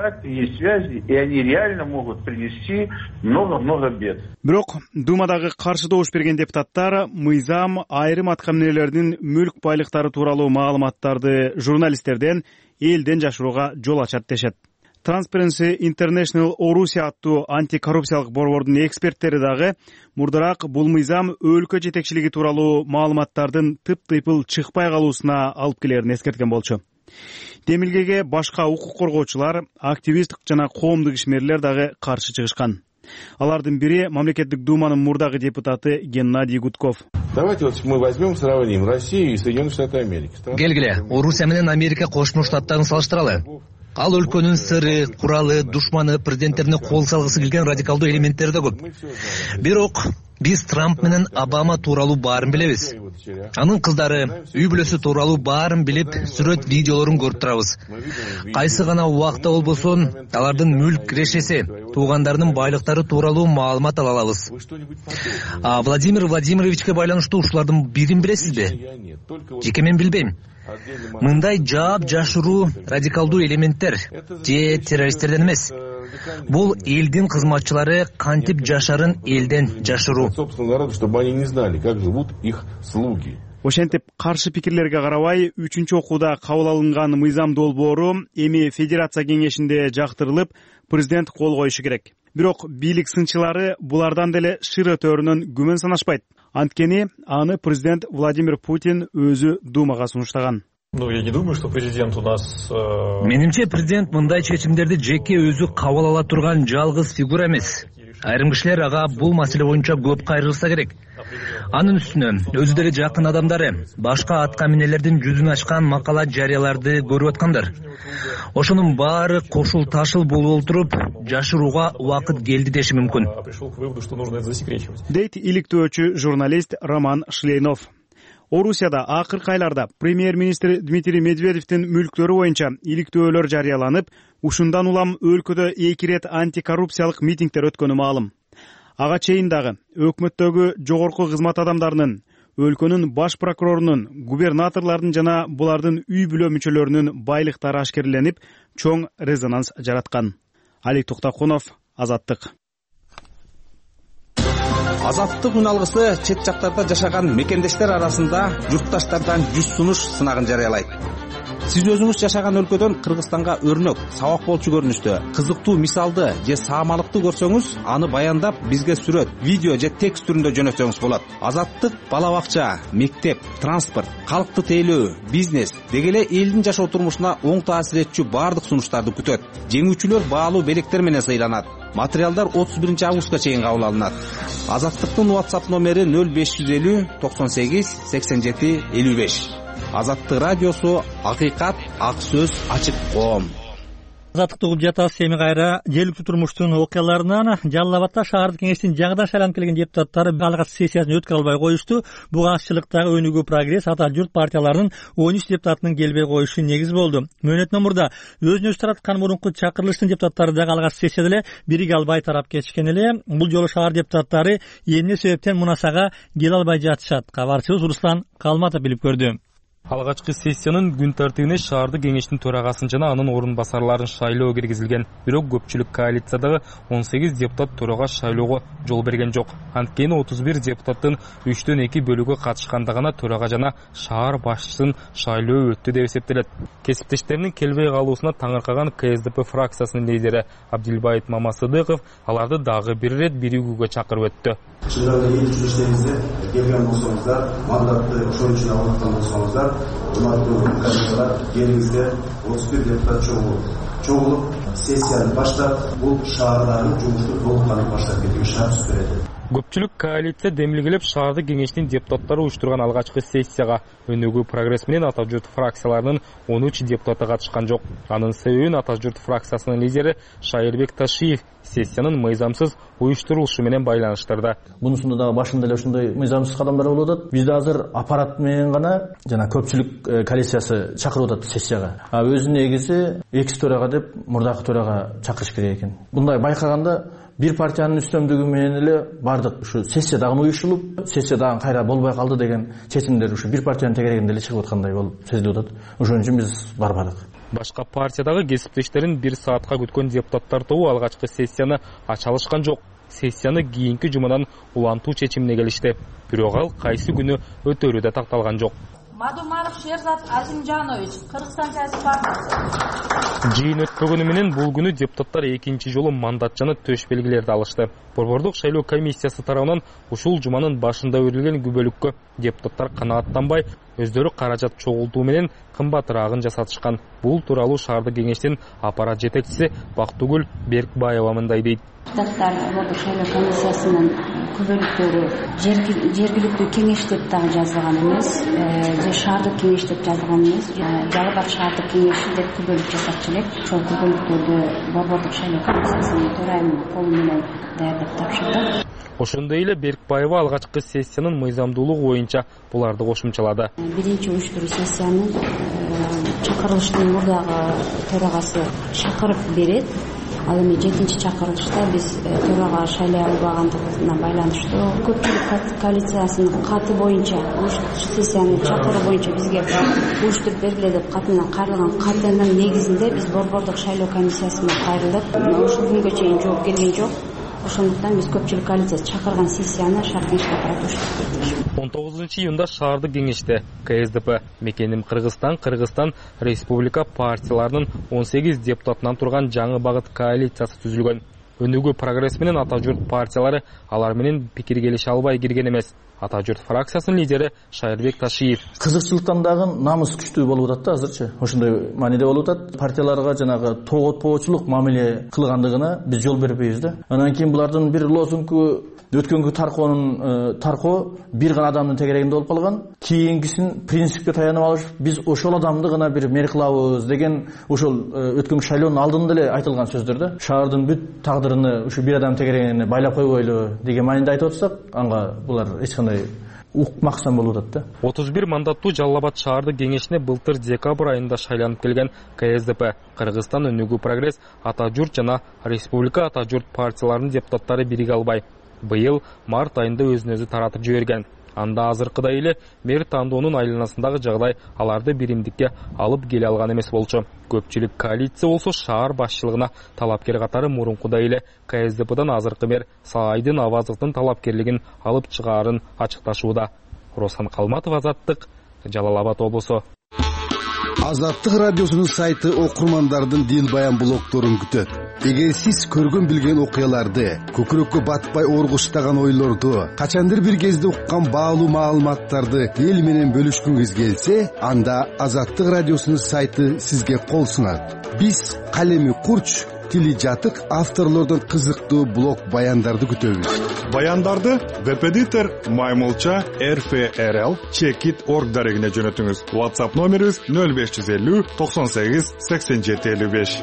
Бирок Думадагы каршы добуш берген депутаттар мыйзам айрым аткаминелердин мүлк байлыктары тууралуу маалыматтарды журналисттерден элден жашырууга жол ачат дешет. Transparency International Орусия аттуу антикоррупциялык борбордун эксперттери дагы мурдараак бул мыйзам өлкө жетекчилиги тууралуу маалыматтардын тып-тыйпыл чыкпай калуусуна алып келерин эскерткен болчу. Демилгеге башка укук коргоочулар, активист жана коомдук ишмерлер дагы каршы чыгышкан. Алардын бири мамлекеттик думанын мурдагы депутаты Геннадий Гудков. Давайте вот мы возьмем, сравним Россию и Соединенные Штаты Америки. Келгиле, Орусия менен Америка Кошмо Штаттарын салыштыралы. Ал өлкөнүн сыры, куралы, душманы, президенттерине кол салгысы келген радикалдуу элементтери да көп. Бирок биз Трамп менен Обама тууралуу баарын билебиз. Анын кыздары, үй бүлөсү тууралуу баарын билип, сүрөт видеолорун көрүп турабыз. Кайсы гана убакта болбосун, алардын мүлк кирешеси, туугандарынын байлыктары тууралуу маалымат ала алабыз. Владимир Владимировичке байланыштуу ушулардын бирин билесизби? Жеке мен билбейм. Мындай жаап жашыруу радикалдуу элементтер же террористтерден эмес. Бул элдин кызматчылары кантип жашарын элден жашыруу. Ошентип каршы пикирлерге карабай 3-чү окууда кабыл алынган мыйзам долбоору эми Федерация кеңешинде жактырылып, президент кол коюшу керек. Бирок бийлик сынчылары булардан деле шыр өтөрүнөн күмөн санашпайт. Анткени аны президент Владимир Путин өзү Думага сунуштаган. Я не думаю, что президент у нас... Менимче президент мындай чечимдерди жеке өзү кабыл ала турган жалгыз фигура эмес. Айрым кишилер ага бул маселе боюнча көп кайрылса керек. Анын үстүнө өзү деле жакын адамдары башка аткаминелердин жүзүн ачкан макала жарыяларды көрүп аткандар. Ошонун баары кошул ташыл болуп отуруп, жашырууга убакыт келди деши мүмкүн. Дейт иликтөөчү журналист Роман Шлейнов. Орусияда акыркы айларда премьер-министр Дмитрий Медведевдин мүлктөрү боюнча иликтөөлөр жарыяланып, ушундан улам өлкөдө 2 рет антикоррупциялык митингдер өткөнү маалым. Ага чейин дагы өкмөттөгү жогорку кызмат адамдарынын, өлкөнүн баш прокурорунун, губернаторлордун жана булардын үй бүлө мүчөлөрүнүн байлыктары ашкерленип, чоң резонанс жараткан. Али Токтакунов, Азаттык. Азаттык үн алгысы чет жактарда жашаган мекендештер арасында журтташтардан 100 сунуш сынагын жарыялайт. Сиз өзүңүз жашаган өлкөдөн Кыргызстанга өрнөк, сабак болчу көрүнүштө, кызыктуу мисалды же саамалыкты көрсөңүз, аны баяндап бизге сүрөт, видео же текст түрүндө жөнөтсөңүз болот. Азаттык бала бакча, мектеп, транспорт, калкты тейлөө, бизнес деги эле элдин жашоо турмушуна оң таасир этчү баардык сунуштарды күтөт. Жеңүүчүлөр баалуу белектер менен сыйланат. Материалдар 31 августка чейин кабыл алынат. Азаттыктын WhatsApp номери 0550 98 87 55. Азаттык радиосу, акыйкат, ак сөз, ачык коом. Азаттыктын угуп жатабыз. Эми кайра жергиликтүү турмуштун окуяларынан Жалал Абадта шаардык кеңештин жаңыдан шайланып келген депутаттары алгачкы сессиясын өткөрө албай коюшту. Буга азчылыктагы Өнүгүү Прогресс, Ата журт партияларынын 13 депутатынын келбей коюшу негиз болду. Мөөнөт номурда өзүн өзү тараткан мурунку чакырылыштын депутаттары дагы алгачкы сессияда эле бириге албай тарап кетишкен эле. Бул жолу шаар депутаттары эмне себептен мунасага келе албай жатышат? Кабарчыбыз Руслан Калматов билип көрдү. Алгачкы сессиянын күн тартибине шаардык кеңештин төрагасын жана анын орун басарларын шайлоо киргизилген. Бирок көпчүлүк коалициядагы 18 депутат төрага шайлоого жол берген жок. Анткени 31 депутаттын 3/2 бөлүгү катышканда төрага жана шаар башчысын шайлоо өттү деп эсептелет. Кесиптештеринин келбей калуусуна таңыркаган КСДП фракциясынын лидери Абдилбайыт Мамасыдыков аларды дагы бир ирет биригүүгө чакырып өттү. Келген болсоңуздар, мандатты ошол үчүн алып аткан болсоңуздар, урматтуу комиссиялар, элибизде 31 депутат чогулуп, сессияны баштап, бул шаардагы жумушту толуктанып баштап кетүүгө шарт берет. Көпчүлүк коалиция демилгелеп шаардык кеңештин депутаттары уюштурган алгачкы сессияга Өнүгүү Прогресс менен Ата журт фракцияларынын 13 депутаты катышкан жок. Анын себебин Ата журт фракциясынын лидери Шайырбек Ташиев сессиянын мыйзамсыз уюштурулушу менен байланыштырды. Мунусунда дагы башында эле ушундай мыйзамсыз кадамдар болуп атат. Бизде азыр аппарат менен гана жана көпчүлүк коалициясы чакырып атат сессияга. Өзү негизи экс төрага деп мурдагы төрага чакырыш керек экен. Мындай байкаганда бир партиянын үстөмдүгү менен эле бардык ушу сессия дагы уюшулуп, сессия дагы кайра болбой калды деген чечимдер ушу бир партиянын тегерегинде эле чыгып аткандай болуп сезилип атат. Ошон үчүн биз барбадык. Башка партиядагы кесиптештерин 1 саатка күткөн депутаттар тобу алгачкы сессияны ача алышкан жок. Сессияны кийинки жумадан улантуу чечимине келишти. Бирок ал кайсы күнү өтөрү да такталган жок. Мадумаров Шерзат Азимжанович, Кыргызстан саясий партиясы. Жыйын өтпөгөнү менен бул күнү депутаттар экинчи жолу мандат жана төш белгилерди алышты. Борбордук шайлоо комиссиясы тарабынан ушул жуманын башында өрүлгөн күбөлүккө депутаттар канааттанбай, өздөрү каражат чогултуу менен кымбатыраагын жасатышкан. Бул тууралуу шаардык кеңештин аппарат жетекчиси Бактыгүл Беркбаева мындай дейт. Депутаттар борбордук шайлоо комиссиясынын күбөлүктөрү жергиликтүү кеңеш деп дагы жазылган эмес, же шаардык кеңеш деп жазылган эмес, Жалал Абад шаардык кеңеши деп күбөлүк жасакчы элек. Ошол күбөлүктөрдү борбордук шайлоо комиссиясынын төрайымынын колу менен даярдап тапшырды. Ошондой эле Беркбаева алгачкы сессиянын мыйзамдуулугу боюнча буларды кошумчалады. Биринчи уюштуруу сессиянын чакырылыштын мурдагы төрагасы чакырып берет. Ал эми 7-чи чакырылышта биз төрага шайлай албагандыгына байланыштуу көпчүлүк коалициясынын каты боюнча сессияны чакыруу боюнча бизге уюштуруп бергиле деп катынан кайрылган катынын негизинде биз борбордук шайлоо комиссиясына кайрылып, ушул күнгө чейин жооп келген жок. Ошондуктан биз көпчүлүк коалициясы чакырган сессияны шаар кеңеште уюштуруп 19-июнда шаардык кеңеште КСДП мекеним Кыргызстан Республика партияларынын 18 депутатынан турган жаңы багыт коалициясы түзүлгөн. Өнүгүү Прогресс менен Ата журт партиялары алар менен пикир келише албай кирген эмес. Ата журт фракциясынын лидери Шайырбек Ташиев. Кызыкчылыктан дагы намыс күчтүү болуп атат да азырчы. Ошондой мааниде болуп атат. Партияларга жанагы тоготпоочулук мамиле кылгандыгына биз жол бербейбиз да. Анан кийин булардын бир лозунгу өткөнгү таркоо бир гана адамдын тегерегинде болуп калган. Кийинкисин принципке таянып алып, биз ошол адамды гана бир мэр кылабыз деген ошол өткөнгү шайлоонун алдында эле айтылган сөздөр да. Шаардын бүт тагдырын ушу бир адам тегерегине байлап койбойлу деген мааниде айтып атсак, анга булар эч кандай укмаксан болуп атат да. 31 мандаттуу Жалал Абад шаардык кеңешине былтыр декабрь айында шайланып келген КСДП, Кыргызстан Өнүгүү Прогресс, Ата журт жана Республика Ата журт партияларынын депутаттары бириге албай, быйыл март айында өзүн өзү таратып жиберген. Анда азыркыдай эле мэр тандоонун айланасындагы жагдай аларды биримдикке алып келе алган эмес болчу. Көпчүлүк коалиция болсо шаар башчылыгына талапкер катары мурункудай эле КСДПдан азыркы мэр Саайдын Авазовдун талапкерлигин алып чыгаарын ачыкташууда. Росан Калматов, Азаттык, Жалал Абад облусу. Азаттык радиосунун сайты окурмандардын дил баян блогторун күтөт. Эгер сиз көргөн билген окуяларды, көкүрөккө батпай оргуштаган ойлорду, качандыр бир кезде уккан баалуу маалыматтарды эл менен бөлүшкүңүз келсе, анда Азаттык радиосунун сайты сизге кол сунат. Биз калеми курч, тили жатык авторлордон кызыктуу блог баяндарды күтөбүз. Баяндарды веб-эдитор Маймылча RFRL Checkit.org дарегине жөнөтүңүз. WhatsApp номерибиз 0550 98 87 55.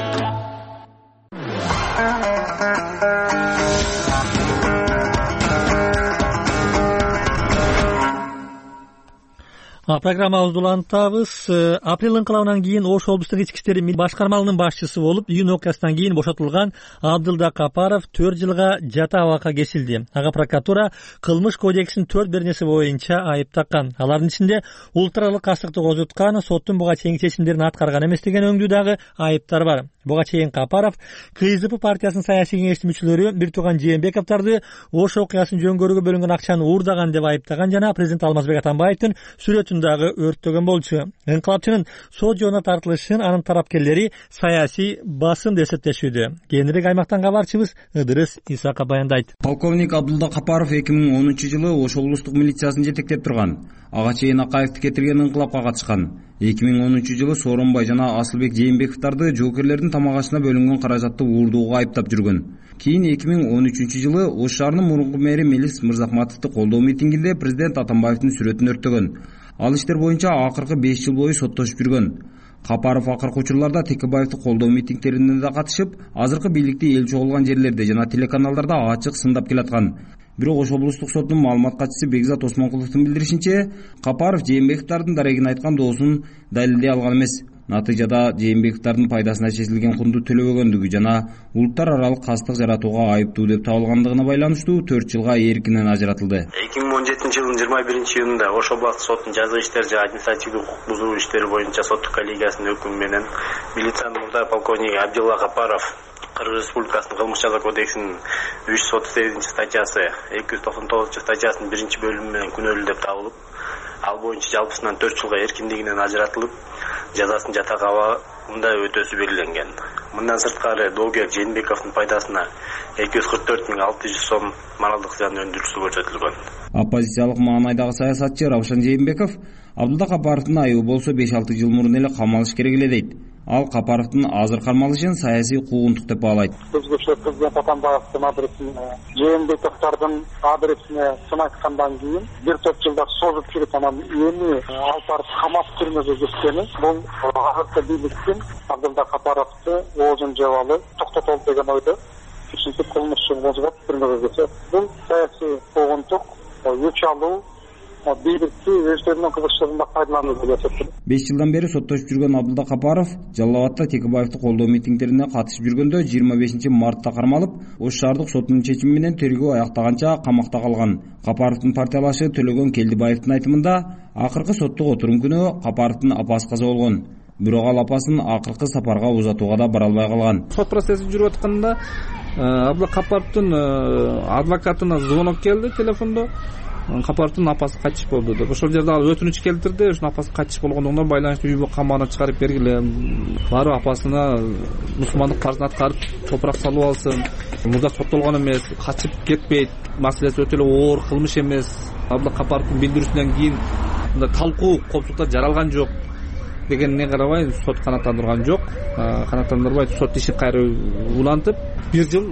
Программабызды улантабыз. Апрель инкылабынан кийин Ош облустук ички иштер башкармалыгынын башчысы болуп, июнь окуясынан кийин бошотулган Абдылда Капаров 4 жылга жата абакка кесилди. Ага прокуратура кылмыш кодексинин 4 беренеси боюнча айып таккан. Алардын ичинде улуттаралык кастыкты козуткан, соттун буга чейинки чечимдерин аткарган эмес деген өңдүү дагы айыптар бар. Буга чейин Капаров КСДП партиясынын саясий кеңештин мүчөлөрү бир тууган Жээнбековдорду Ош окуясын жөнгөрүүгө бөлүнгөн акчаны уурдаган деп айыптаган жана президент Алмазбек Атамбаевдин сүрөтүн дагы өрттөгөн болчу. Инкылапчынын сот жоона тартылышын анын тарапкерлери саясий басым деп эсептешүүдө. Кийинирээк аймактан кабарчыбыз Ыдырыс Исаков баяндайт. Полковник Абдылда Капаров 2010 жылы Ош облустук милициясын жетектеп турган. Ага чейин Акаевди кетирген инкылапка катышкан. 2013 жылы Сооронбай жана Асылбек Жээнбековдорду жоокерлердин тамак ашына бөлүнгөн каражатты уурдоого айыптап жүргөн. Кийин 2013 жылы Ош шаарынын мурунку мэри Мелис Мырзахматовду колдоо митингинде президент Атамбаевдин сүрөтүн өрттөгөн. Ал иштер боюнча акыркы 5 жыл бою соттошуп жүргөн. Капаров акыркы учурларда Текебаевди колдоо митингтерине да катышып, азыркы бийликти эл чогулган жерлерде жана телеканалдарда ачык сындап келаткан. Бирок Ош облустук соттун маалымат катчысы Бекзат Осмонкуловдун билдиришинче, Капаров Жээнбековдордун дарегин айткан доосун далилдей алган эмес. Натыйжада Жээнбековдордун пайдасына чечилген кунду төлөбөгөндүгү жана улуттар аралык кастык жаратууга айыптуу деп табылгандыгына байланыштуу 4 жылга эркинен ажыратылды. 2017 жылдын 21 июнунда Ош областык соттун жаза иштер жана административдик укук бузуу иштери боюнча соттук коллегиясынын өкүмү менен милициянын мурдагы полковниги Абдилла Капаров Кыргыз Республикасынын кылмыш жаза кодексинин 338 статьясы 299 статьясынын 1-бөлүмү менен күнөөлүү деп табылып, ал боюнча жалпысынан 4 жылга эркиндигинен ажыратылып, жазасын жата абагында өтөөсү белгиленген. Мындан сырткары доогер Жээнбековдун пайдасына 244.600 сом моралдык зыян өндүрүүсү көрсөтүлгөн. Оппозициялык маанайдагы саясатчы Равшан Жээнбеков Абдылда Капаровдун айыбы болсо 5-6 жыл мурун эле камалыш керек эле дейт. Ал Капаровдун азыр кармалышын саясий куугунтук деп баалайт. Өзгөчө президент Атамбаевдин адресине, Жээнбековдордун адресине сын айткандан кийин бир топ жылда созуп жүрүп анан эми ал тарап камап түрмөгө кеткени бул азыркы бийликтин Абдылда Капаровду оозун жабалы токтотолду деген ойдо ушинтип кылмышчы козгоп түрмөгө кетсе, бул саясий куугунтук, өч алуу бийликти өздөрүнүн кызыкчылыгында пайдалануу деп эсептейт. 5 жылдан бери соттошуп жүргөн Абдылда Капаров Жалал Абадта Текебаевди колдоо митингтерине катышып жүргөндө 25 мартта кармалып, Ош шаардык сотунун чечими менен тергөө аяктаганча камакта калган. Капаровдун партиялашы Төлөгөн Келдибаевдин айтымында, акыркы соттук отурум күнү Капаровдун апасы каза болгон. Бирок ал апасын акыркы сапарга узатууга да бара албай калган. Сот процесси жүрүп атканда Абдылда Капаровдун адвокатына звонок келди телефондо. Капаровдун апасы кайтыш болду деп. Ошол жерде ал өтүнүч келтирди. Ушун апасы кайтыш болгондугуна байланыштуу үй камагына чыгарып бергиле. Барып апасына мусулмандык парзын аткарып топурак салып алсын. Мурда соттолгон эмес, качып кетпейт. Маселеси өтө эле оор кылмыш эмес. Абдылда Капаровдун билдирүүсүнөн кийин мындай талкуу коопсуздуктар жаралган жок дегенине карабай сот канааттандырган жок. Канааттандырбай сот иши кайра улантып 1 жыл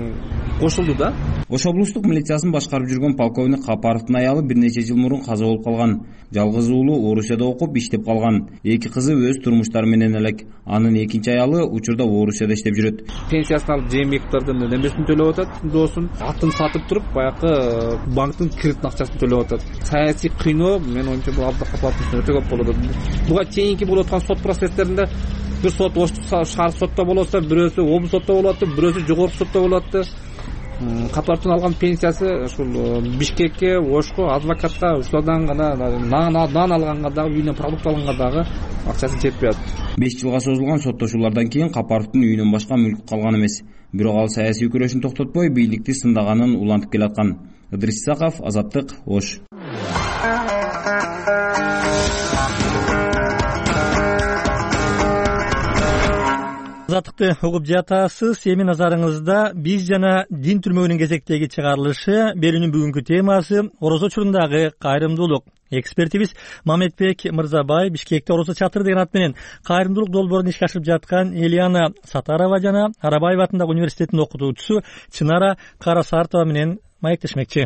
кошулду да. Ош облустук милициясын башкарып жүргөн полковник Капаровдун аялы бир нече жыл мурун каза болуп калган. Жалгыз уулу Орусияда окуп иштеп калган. 2 кызы өз турмуштары менен элек. Анын экинчи аялы учурда Орусияда иштеп жүрөт. Пенсиясын алып Жээнбековдордун немесин төлөп атат, доосун атын сатып туруп, баягы банктын кредит акчасын төлөп атат. Саясий кыйноо мен оюмча бул Абдылда Капаровдун өтө көп болот. Буга чейинки болуп аткан сот процесстеринде бир сот Ош шаар сотто болот, бирөөсү облус сотто болот, бирөөсү жогорку сотто болот. капартын алган пенсиясы ушул Бишкекке, Ошко, адвокатка ушулардан гана нан алганга дагы, үйүнөн продукт алганга дагы акчасы жетпей атат. 5 жылга созулган соттошуулардан кийин Капаровдун үйүнөн башка мүлк калган эмес. Бирок ал саясий күрөшүн токтотпой, бийликти сындаганын улантып келаткан. Ыдрис Исаков, Азаттык, Ош. Азаттыкты угуп жатасыз. Эми назарыңызда биз жана дин түрмөгүнүн кезектеги чыгарылышы. Берүүнүн бүгүнкү темасы орозо учурундагы кайрымдуулук. Экспертибиз Мамедбек Мырзабай Бишкекте орозо чатыры деген ат менен кайрымдуулук долбоорун ишке ашырып жаткан Элиана Сатарова жана Арабаева атындагы университеттин окутуучусу Чынара Карасартова менен маектешмекчи.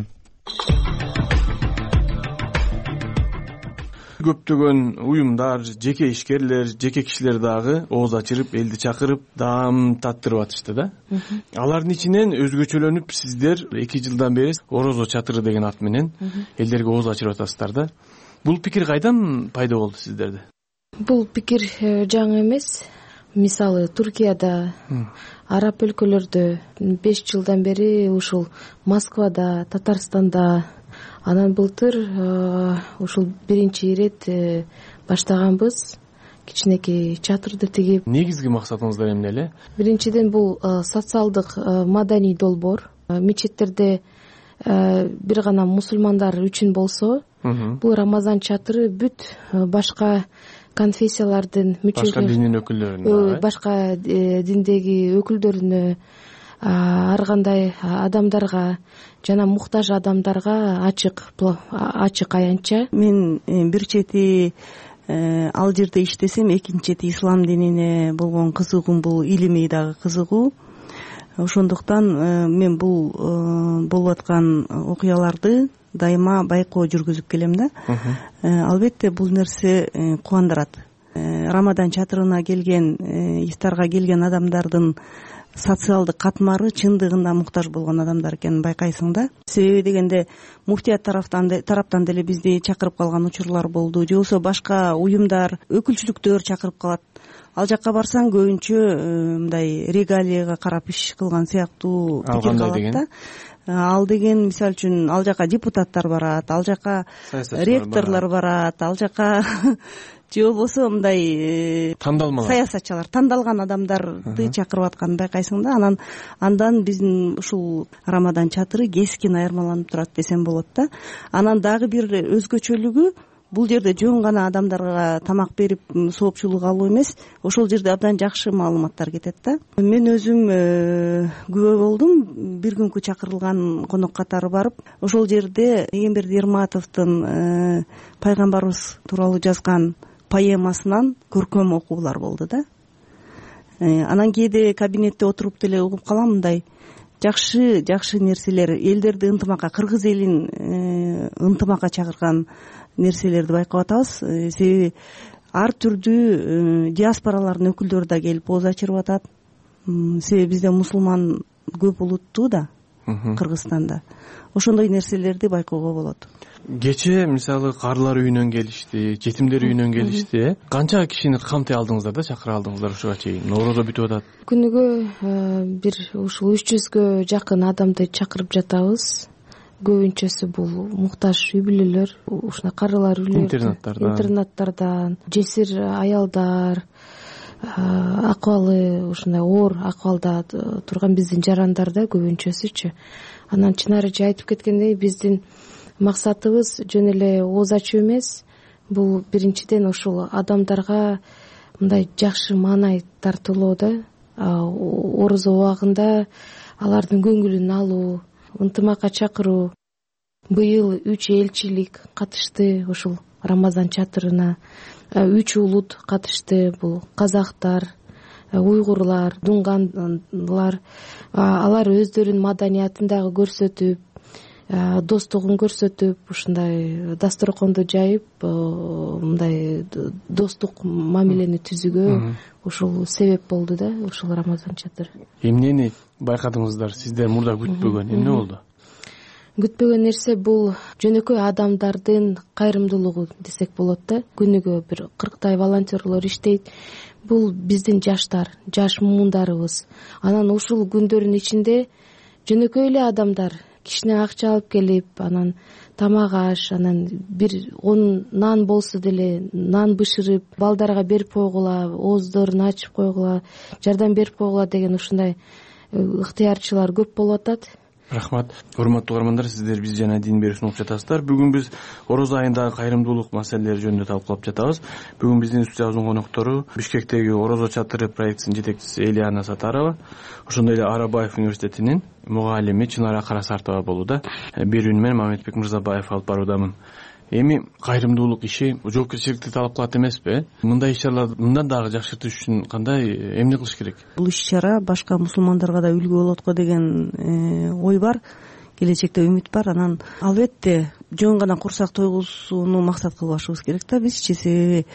Көптөгөн уюмдар, жеке ишкерлер, жеке кишилер дагы ооз ачырып, элди чакырып, даам таттырып атышты да. Алардын ичинен өзгөчөлөнүп сиздер 2 жылдан бери орозо чатыры деген ат менен элдерге ооз ачырып атасыздар да. Бул пикир кайдан пайда болду сиздерде? Бул пикир жаңы эмес. Мисалы Туркияда, араб өлкөлөрдө 5 жылдан бери ушул Москвада, Татарстанда, анан былтыр ушул биринчи ирет баштаганбыз. Кичинекей чатырды тигип. Негизги максатыңыздар эмне эле? Биринчиден бул социалдык маданий долбоор. Мечеттерде бир гана мусулмандар үчүн болсо, бул Рамазан чатыры бүт башка конфессиялардын башка диндин өкүлдөрүнө, башка диндеги өкүлдөрүнө, ар кандай адамдарга жана муктаж адамдарга ачык аянтча. Мен бир чети ал жерде иштесем, экинчи чети ислам динине болгон кызыгуум, бул илимий дагы кызыгуу. Ошондуктан мен бул болуп аткан окуяларды дайыма байкоо жүргүзүп келем да. Албетте бул нерсе кубандырат. Рамадан чатырына келген, ифтарга келген адамдардын социалдык катмары чындыгында муктаж болгон адамдар экенин байкайсың да. Себеби дегенде муфтият тараптан деле бизди чакырып калган учурлар болду, же болбосо башка уюмдар, өкүлчүлүктөр чакырып калат. Ал жакка барсаң көбүнчө мындай регалияга карап иш кылган сыяктуу пикир калат да. Ал деген мисалы үчүн ал жака депутаттар барат, ал жака ректорлор барат, ал жака же болбосо мындай саясатчылар, тандалган адамдарды чакырып атканын байкайсың да. Андан биздин ушул Рамадан чатыры кескин айырмаланып турат десем болот да. Анан дагы бир өзгөчөлүгү, бул жерде жөн гана адамдарга тамак берип соопчулук алуу эмес, ошол жерде абдан жакшы маалыматтар кетет да. Мен өзүм күбө болдум, бир күнкү чакырылган конок катары барып, ошол жерде Эгемберди Эрматовдун пайгамбарыбыз тууралуу жазган поэмасынан көркөм окуулар болду да. Анан кээде кабинетте отуруп деле угуп калам, мындай жакшы нерселер, элдерди ынтымакка, кыргыз элин ынтымакка чакырган нерселерди байкап атабыз. Себеби ар түрдүү диаспоралардын өкүлдөрү да келип ооз ачырып атат. Себеби бизде мусулман көп улуттуу да Кыргызстанда. Ошондой нерселерди байкоого болот. Кече мисалы карлар үйүнөн келишти, жетимдер үйүнөн келишти. Канча кишини камтай алдыңыздар да, чакыра алдыңыздар ушуга чейин? Орозо бүтүп атат. Күнүгө бир ушул 300гө жакын адамды чакырып жатабыз. Көбүнчөсү бул муктаж үй бүлөлөр, ушуна карылар үйлөр, интернаттардан, жесир аялдар, акыбалы ушундай оор акыбалда турган биздин жарандар да көбүнчөсүчү. Анан чынары айтып кеткендей, биздин максатыбыз жөн эле ооз ачуу эмес, бул биринчиден ушул адамдарга мындай жакшы маанай тартуулоо да. Орозо убагында алардын көңүлүн алуу, ынтымакка чакыруу. Быйыл 3 элчилик катышты ушул Рамазан чатырына. 3 улут катышты. Бул казактар, уйгурлар, дунганлар. Алар өздөрүнүн маданиятын дагы көрсөтүп, достугун көрсөтүп, ушундай дасторконду жайып, мындай достук мамилени түзүүгө ушул себеп болду да, ушул Рамазан чатыры. Эмнени байкадыңыздар? Сиздер мурда күтпөгөн эмне болду? Күтпөгөн нерсе бул жөнөкөй адамдардын кайрымдуулугу десек болот да. Күнүгө бир 40 волонтерлор иштейт. Бул биздин жаштар, жаш муундарыбыз. Анан ушул күндөрдүн ичинде жөнөкөй эле адамдар кичине акча алып келип, анан тамак аш, анан бир 10 нан болсо деле нан бышырып балдарга берип койгула, ооздорун ачып койгула, жардам берип койгула деген ушундай ыктыярчылар көп болуп атат. Рахмат. Урматтуу угармандар, сиздер биз жана дин берүү сунуп жатасыздар. Бүгүн биз ороз айындагы кайрымдуулук маселелери жөнүндө талкуулап жатабыз. Бүгүн биздин студиябыздын коноктору Бишкектеги Орозо чатыры проектисинин жетекчиси Элиана Сатарова, ошондой эле Арабаев университетинин мугалими Чынара Карасартова болууда. Берүүнү мен Мамедбек Мырзабаев алып баруудамын. Эми кайрымдуулук иши жоопкерчиликти талап кылат эмеспи? Мындай иш-чараларды мындан дагы жакшыртыш үчүн кандай эмне кылыш керек? Бул иш-чара башка мусулмандарга да үлгү болот го деген ой бар, келечекте үмүт бар. Анан албетте жөн гана курсак тойгузууну максат кылбашыбыз керек да бизчи, себеби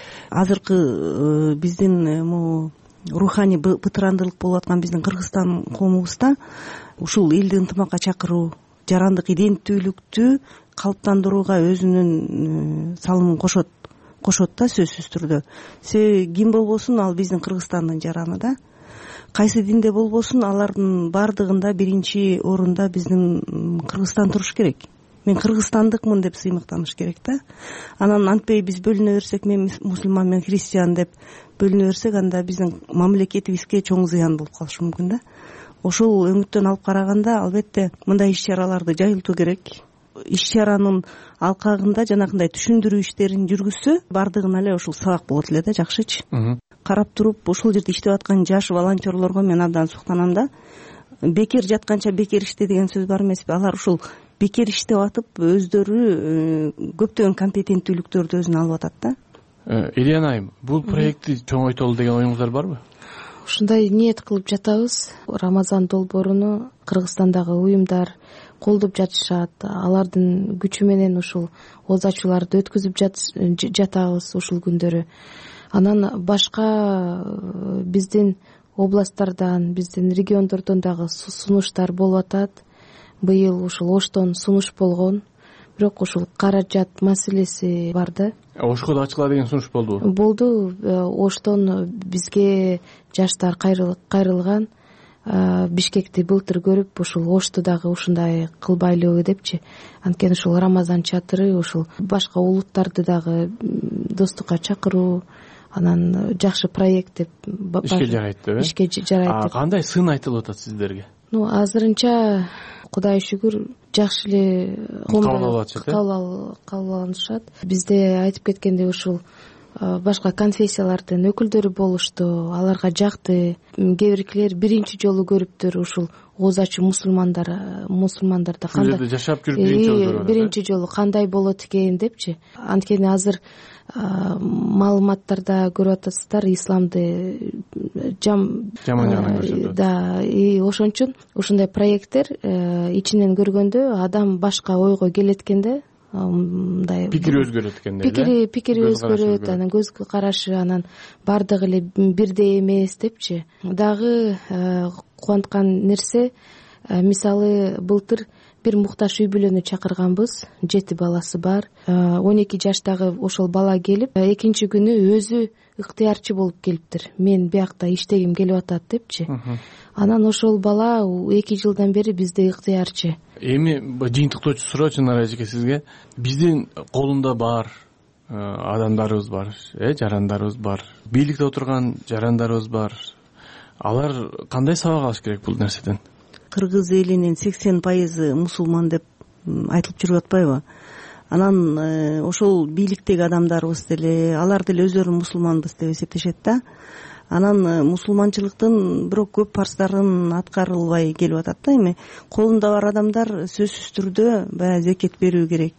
азыркы биздин руханий бытырандылык болуп аткан биздин Кыргызстан коомубузда ушул элди ынтымакка чакыруу, жарандык иденттүүлүктү калыптандырууга өзүнүн салымын кошот да сөзсүз түрдө. Себеби ким болбосун ал биздин Кыргызстандын жараны да. Кайсы динде болбосун алардын баардыгында биринчи орунда биздин Кыргызстан туруш керек. Мен кыргызстандыкмын деп сыймыктаныш керек да. Анан антпей биз бөлүнө берсек, мен мусулман, мен христиан деп бөлүнө берсек, анда биздин мамлекетибизге чоң зыян болуп калышы мүмкүн да. Ошол өңүттөн алып караганда албетте мындай иш-чараларды жайылтуу керек. Иш-чаранын алкагында жанагындай түшүндүрүү иштерин жүргүзсө, баардыгына эле ушул сабак болот эле да, жакшычы. Карап туруп ошол жерде иштеп аткан жаш волонтерлорго мен абдан суктанам да. Бекер жатканча бекер иште деген сөз бар эмеспи? Алар ушул бекер иштеп атып өздөрү көптөгөн компетенттүүлүктөрдү өзүнө алып атат да. Элиана айым, бул проектти чоңойтолу деген оюңуздар барбы? Ушундай ниет кылып жатабыз. Рамазан долбооруну Кыргызстандагы уюмдар колдоп жатышат. Алардын күчү менен ушул оз ачууларды өткүзүп жатабыз ушул күндөрү. Анан башка биздин областтардан, биздин региондордон дагы сунуштар болуп атат. Быйыл ушул Оштон сунуш болгон, бирок ушул каражат маселеси бар да. Ошко да ачкыла деген сунуш болдубу? Болду. Оштон бизге жаштар кайрылган. Бишкекти былтыр көрүп, ушул Ошту дагы ушундай кылбайлыбы депчи. Анткени ушул Рамазан чатыры ушул башка улуттарды дагы достукка чакыруу, анан жакшы проект деп ишке жарайт деп, э? Ишке жарайт деп. Кандай сын айтылып атат сиздерге? Азырынча Кудай шүгүр жакшы эле кабыл алынышат. Бизде айтып кеткендей ушул башка конфессиялардын өкүлдөрү болушту, аларга жакты. Кээ биркилер биринчи жолу көрүптүр ушул ооз ачуу мусулмандарда кандай жашап жүрүп биринчи жолу кандай болот экен депчи. Анткени азыр маалыматтарда көрүп атасыздар, исламды жаман жагынан көрсөтөт. Да, ошон үчүн ушундай проекттер ичинен көргөндө адам башка ойго келет экен да. Мындай пикири өзгөрөт экен. Пикири өзгөрөт, анан көз карашы, анан баардыгы эле бирдей эмес депчи. Дагы кубанткан нерсе, мисалы былтыр бир мукташ үй бүлөнү чакырганбыз, 7 баласы бар. 12 жаштагы ошол бала келип, экинчи күнү өзү ыктыярчы болуп келиптир. Мен биякта иштегим келип атат депчи. Анан ошол бала 2 жылдан бери бизде ыктыярчы. Эми жыйынтыктоочу суроо Чынара эжеке сизге. Биздин колунда бар адамдарыбыз бар, жарандарыбыз бар. Бийликте отурган жарандарыбыз бар. Алар кандай сабак алыш керек бул нерседен? Кыргыз элинин 80% мусулман деп айтылып жүрүп атпайбы? Анан ошол бийликтеги адамдарыбыз деле, алар деле өздөрү мусулманбыз деп эсептешет да. Анан мусулманчылыктын бирок көп парздарын аткарылбай келип атат да. Эми колунда бар адамдар сөзсүз түрдө баягы зекет берүү керек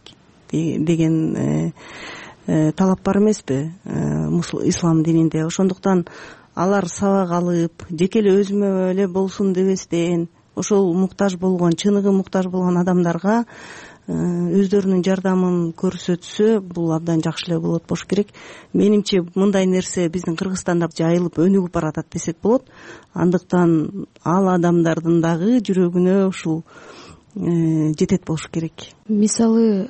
деген талап бар эмеспи ислам дининде. Ошондуктан алар сабак алып, жеке эле өзүмө эле болсун дебестен, ошол муктаж болгон, чыныгы муктаж болгон адамдарга өздөрүнүн жардамын көрсөтсө, бул абдан жакшы эле болот болуш керек. Менимче мындай нерсе биздин Кыргызстанда жайылып өнүгүп баратат десек болот. Андыктан ал адамдардын дагы жүрөгүнө ушул жетет болуш керек. Мисалы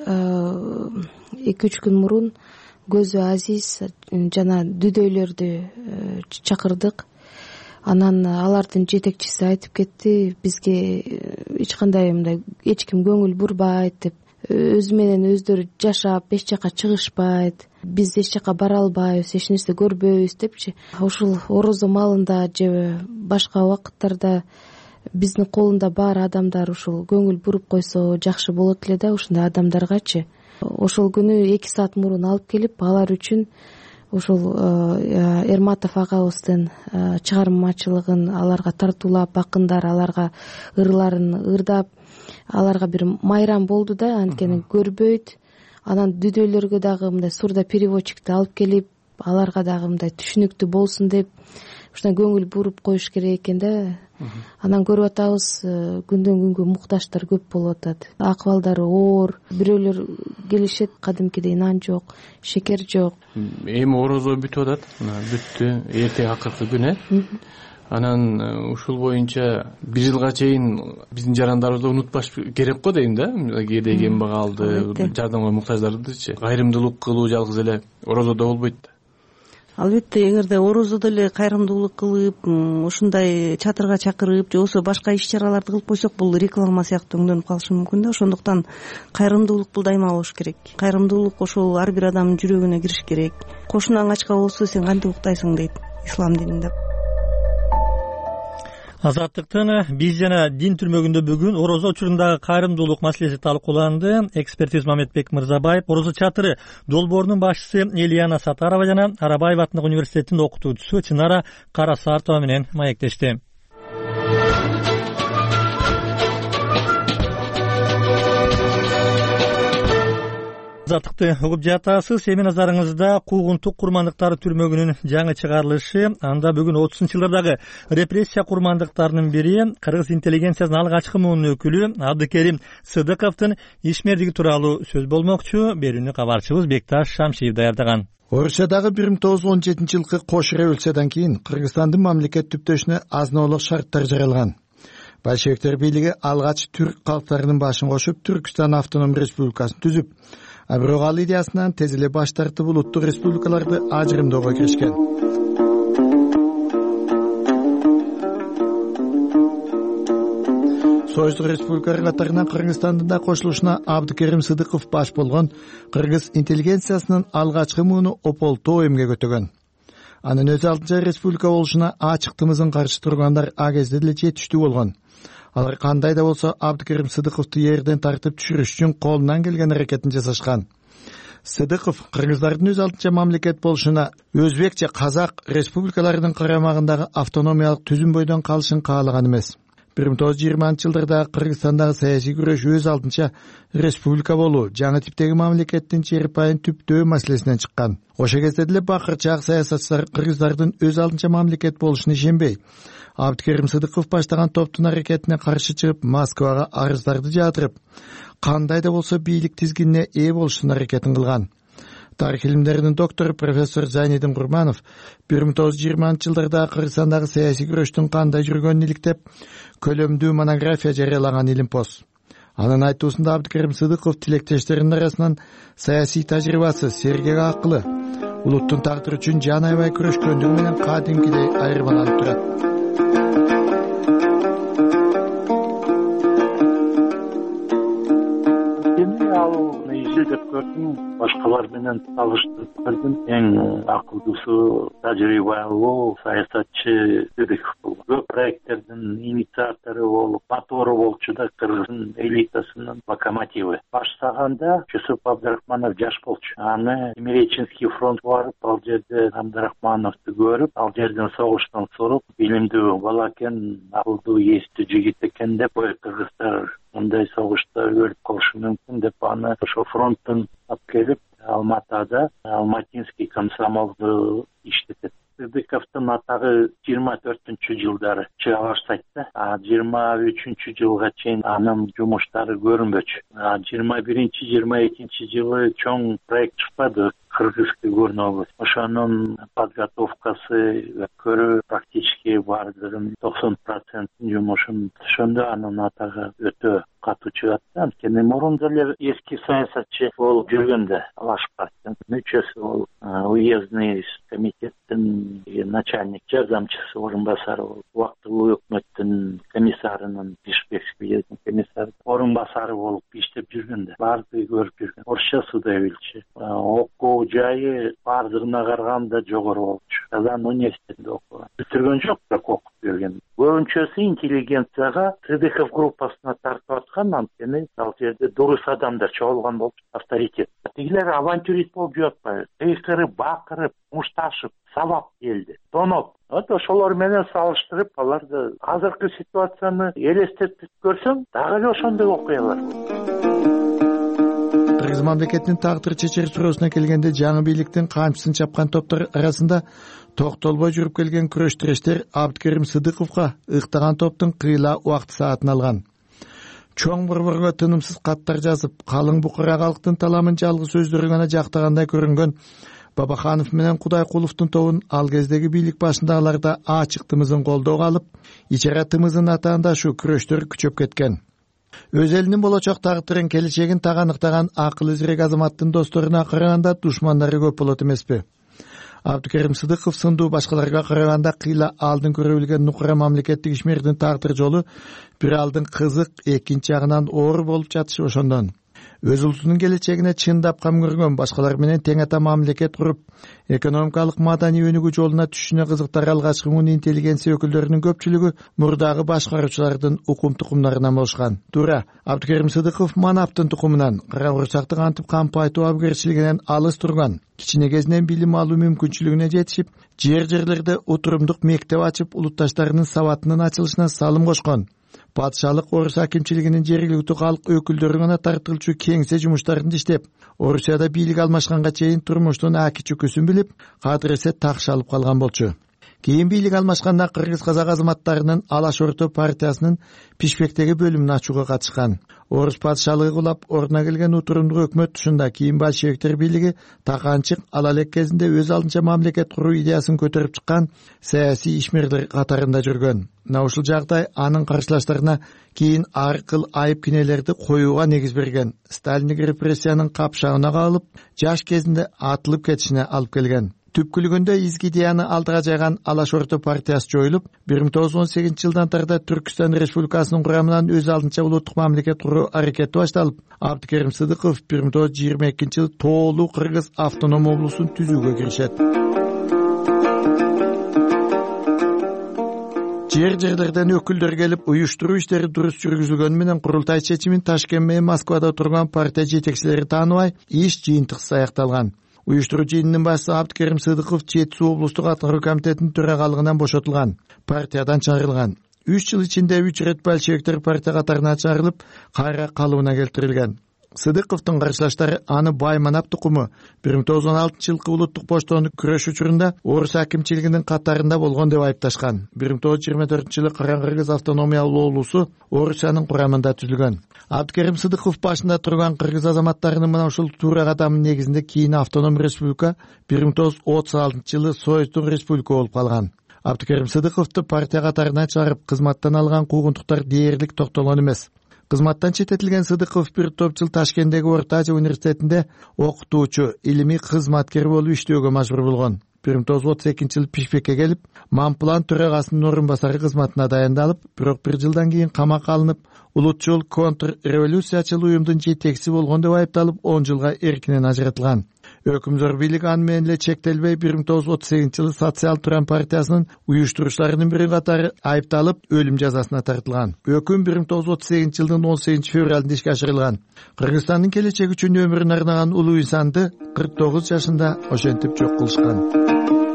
2-3 күн мурун Көзү Азиз жана Дүдөйлөрдү чакырдык. Анан алардын жетекчиси айтып кетти, бизге эч кандай мындай эч ким көңүл бурбайт деп, өзү менен өздөрү жашап эч жака чыгышпайт, биз эч жака бара албайбыз, эч нерсе көрбөйбүз депчи. Ушул орозо маалында же башка убакыттарда биздин колунда бар адамдар ушул көңүл буруп койсо жакшы болот эле да, ушундай адамдаргачы. Ошол күнү 2 саат мурун алып келип, алар үчүн ушул Эрматов агабыздын чыгармачылыгын аларга тартуулап, акындар аларга ырларын ырдап, аларга бир майрам болду да, анткени көрбөйт. Анан дүдөйлөргө дагы мындай сурда переводчикти алып келип, аларга дагы мындай түшүнүктүү болсун деп ушундай көңүл буруп коюш керек экен да. Анан көрүп атабыз, күндөн күнгө мукташтар көп болуп атат. Акыбалдары оор, бирөөлөр келишет, кадимкидей нан жок, шекер жок. Эми орозо бүтүп атат, бүттү, эртең акыркы күн Анан ушул боюнча 1 жылга чейин биздин жарандарыбызды унутпаш керек го дейм да. Кээде кембагалды, жардамга муктаждардычы кайрымдуулук кылуу жалгыз эле орозодо болбойт да. Албетте, эгерде орозодо эле кайрымдуулук кылып, ушундай чатырга чакырып, же болбосо башка иш-чараларды кылып койсок, бул реклама сыяктуу өңдөнүп калышы мүмкүн да. Ошондуктан кайрымдуулук бул дайыма болуш керек. Кайрымдуулук ошол ар бир адамдын жүрөгүнө кириш керек. Кошунаң ачка болсо сен кантип уктайсың дейт ислам дининде. Азаттыктын биз жана дин түрмөгүндө бүгүн орозо учурундагы кайрымдуулук маселеси талкууланды. Экспертиз Мамедбек Мырзабаев, орозо чатыры долбоорунун башчысы Элияна Сатарова жана Арабаев атындагы университеттин окутуучусу Чынара Карасартова менен маектешти. Азаттыкты угуп жатасыз. Эми назарыңызда куугунтук курмандыктары түрмөгүнүн жаңы чыгарылышы. Анда бүгүн 30-жылдардагы репрессия курмандыктарынын бири кыргыз интеллигенциясынын алгачкы муунун өкүлү Абдыкерим Сыдыковдун ишмердиги тууралуу сөз болмокчу. Берүүнү кабарчыбыз Бекташ Шамшиев даярдаган. Орусиядагы 1917-жылкы кош революциядан кийин Кыргызстандын мамлекет түптөшүнө азынолук шарттар жаралган. Большевиктер бийлиги алгач түрк калктарынын башын кошуп Түркстан автоном республикасын түзүп, а бирок ал идеясынан тез эле баш тартып улуттук республикаларды ажырымдөөгө киришкен. Союздук республикалар катарына Кыргызстандын да кошулушуна Абдыкерим Сыдыков баш болгон кыргыз интеллигенциясынын алгачкы мууну ополтоо эмге көтөгөн. Анын өз алдынча республика болушуна ачык тымызын каршы тургандар а кезде деле жетиштүү болгон. Алар кандай да болсо Абдыкерим Сыдыковду жерден тартып түшүрүш үчүн колунан келген аракетин жасашкан. Сыдыков кыргыздардын өз алдынча мамлекет болушуна өзбек же казак республикаларынын карамагындагы автономиялык түзүм бойдон калышын каалаган эмес. 1920-жылдарда Кыргызстандагы саясий күрөш өз алдынча республика болуу, жаңы типтеги мамлекеттин черпайын түптөө маселесинен чыккан. Ошо кезде деле бакырчаак саясатчылар кыргыздардын өз алдынча мамлекет болушуна ишенбей, Абдыкерим Сыдыков баштаган топтун аракетине каршы чыгып, Москвага арыздарды жаатырып, кандай да болсо бийлик тизгинине ээ болуштун аракетин кылган. Тарих илимдеринин доктору профессор Зайнидин Курманов 1920-жылдарда Кыргызстандагы саясий күрөштүн кандай жүргөнүн иликтеп, көлөмдүү монография жарыялаган илимпоз. Анын айтуусунда Абдыкерим Сыдыков тилектештеринин арасынан саясий тажрыйбасы, сергек акылы, улуттун тагдыры үчүн жан аябай күрөшкөндүгү менен кадимкидей айырмаланып турат. Деп көрдүм, башкалар менен салыштырып көрдүм. Эң акылдуусу, тажрыйбалуу саясатчы Сыдыков болду. Көп проекттердин инициатору болуп, мотору болчу да, кыргыздын элитасынын локомотиви. Баштаганда Жусуп Абдрахманов жаш болчу. Аны Семиреченский фронт барып, ал жерде Абдрахмановду көрүп, ал жерден согуштан соруп, билимдүү бала экен, акылдуу, эстүү жигит экен деп, кыргыздар мындай согушта өлүп калышы мүмкүн деп аны ошо фронттон алып келип Алматада Алматинский комсомолду иштетет. Сыдыковдун атагы 24-жылдары чыга баштайт да. 23-жылга чейин анын жумуштары көрүнбөчү. 21-22 жылы чоң проект чыкпады. Кыргызский горный. Ошонун подготовкасы көрүү практически бардыгын 90% жумушун ошондо анын атагы өтө катуу чыгат. Анткени мурун деле эски саясатчы болуп жүргөндө алышпайт. комитеттин мүчөсү болуп, уездный комитеттин начальник жардамчысы орун басары болуп, убактылуу өкмөттүн комиссарынын Бишкекский уездин комиссары орун басары болуп иштеп жүргөндө баардыгы көрүп жүргөн. Орусча судовилчи, окуу жайы баардыгына караганда жогору болчу. Казан университетинде окуган. Бүтүргөн жок, бирок окуп берген. Көбүнчөсү интеллигенцияга ТДХ группасына тартып аткан, анткени ал жерде дурус адамдар чогулган болчу, авторитет. Тигилер авантюрист болуп жатпайбы? Кыйкырып, бакырып, мушташып, сабап келди. Тоноп. Ошолор менен салыштырып, аларды азыркы ситуацияны элестетип көрсөң, дагы эле ошондой окуялар. Кыргыз мамлекетинин тагдыр чечер суроосуна келгенде жаңы бийликтин камчысын чапкан топтор арасында токтолбой жүрүп келген күрөштөштөр Абдыкерим Сыдыковго ыктаган топтун кыйла убакыт саатын алган. Чоң борборго тынымсыз каттар жазып, калың букара калктын таламын жалгыз сөздөрү гана жактагандай көрүнгөн Бабаханов менен Кудайкуловдун тобун ал кездеги бийлик башындагылар да ачык тымызын колдоого алып, ичара тымызын атаанда ушу күрөштөр күчөп кеткен. Өз элинин болочок тагдырын, келечегин таганыктаган акыл изирек азаматтын досторуна караганда душмандары көп болот эмеспи? Абдыкерим Сыдыков сындуу башкаларга караганда кыйла алдын көрө билген нукура мамлекеттик ишмердин тагдыр жолу бир алдын кызык, экинчи жагынан оор болуп жатышы ошондон. Өз улутунун келечегине чындап кам көргөн, башкалар менен тең ата мамлекет куруп, экономикалык маданий өнүгүү жолуна түшүнө кызыктар алгачкы муун интеллигенция өкүлдөрүнүн көпчүлүгү мурдагы башкаруучулардын укум тукумдарынан болушкан. Туура, Абдыкерим Сыдыков манаптын тукумунан, кара урусактык антип кампайтуу абгерчилигинен алыс турган. Кичине кезинен билим алуу мүмкүнчүлүгүнө жетишип, жерлерде отурумдук мектеп ачып, улутташтарынын сабатынын ачылышына салым кошкон. Патшалык орус акимчилигинин жергиликтүү калк өкүлдөрү гана тартылчу кеңсе жумуштарында иштеп, Орусияда бийлик алмашканга чейин турмуштун аки чүкүсүн билип, кадыресе такш алып калган болчу. Кийин бийлик алмашканда кыргыз-казак азаматтарынын Алаш Орто партиясынын Пишпектеги бөлүмүн ачууга катышкан. Орус патшалыгы кулап ордуна келген утурумдуу өкмөт тушунда кийин большевиктер бийлиги таканчык ал элек кезинде өз алдынча мамлекет куруу идеясын көтөрүп чыккан саясий ишмерлер катарында жүргөн. Мына ушул жагдай анын каршылаштарына кийин ар кыл айып кинелерди коюуга негиз берген. Сталиндик репрессиянын капшагына кабылып, жаш кезинде атылып кетишине алып келген. Түпкүлүгүндө изги идеяны алдыга жайган Алаш Орто партиясы жоюлуп, 1918 жылдан тарта Түркүстан Республикасынын курамынан өз алдынча улуттук мамлекет куруу аракети башталып, Абдыкерим Сыдыков 1922 жылы тоолуу Кыргыз автоном облусун түзүүгө киришет. Жерлерден өкүлдөр келип, уюштуруу иштери дурус жүргүзүлгөнү менен курултай чечимин Ташкент менен Москвада турган партия жетекчилери тааныбай, иш жыйынтыксыз аякталган. Уюштуруу жыйынынын башчысы Абдыкерим Сыдыков Жети Суу облустук аткаруу комитетинин төрагалыгынан бошотулган, партиядан чыгарылган. 3 жыл ичинде 3 рет большевиктер партия катарына чыгарылып, кайра калыбына келтирилген. Сыдыковдун каршылаштары аны Байманап тукуму 1916 жылкы улуттук поштону күрөш учурунда орус акимчилигинин катарында болгон деп айыпташкан. 1924 жылы Кара Кыргыз автономиялуу облусу Орусиянын курамында түзүлгөн. Абдыкерим Сыдыков башында турган кыргыз азаматтарынын мына ушул туура кадамынын негизинде кийин автоном республика 1936 жылы Союздук республика болуп калган. Абдыкерим Сыдыковду партия катарына чыгарып, кызматтан алган куугунтуктар дээрлик токтолгон эмес. Кызматтан чететилген Сыдыков бир топ жыл Ташкенттеги Орто Азия университетинде окутуучу, илимий кызматкер болуп иштөөгө мажбур болгон. 1932 жылы Пишпекке келип, Мамплан төрагасынын орун басары кызматына дайындалып, бирок бир жылдан кийин камакка алынып, улутчул контрреволюциячыл уюмдун жетекчиси болгон деп айыпталып, 10 жылга эркинен ажыратылган. Өкүмдөр бийлиги аны менен эле чектелбей 1938 жылы Социал Туран партиясынын уюштуруучуларынын бири катары айыпталып, өлүм жазасына тартылган. Өкүм 1938 жылдын 18 февралында ишке ашырылган. Кыргызстандын келечеги үчүн өмүрүн арнаган улуу инсанды 49 жашында ошентип жок кылышкан.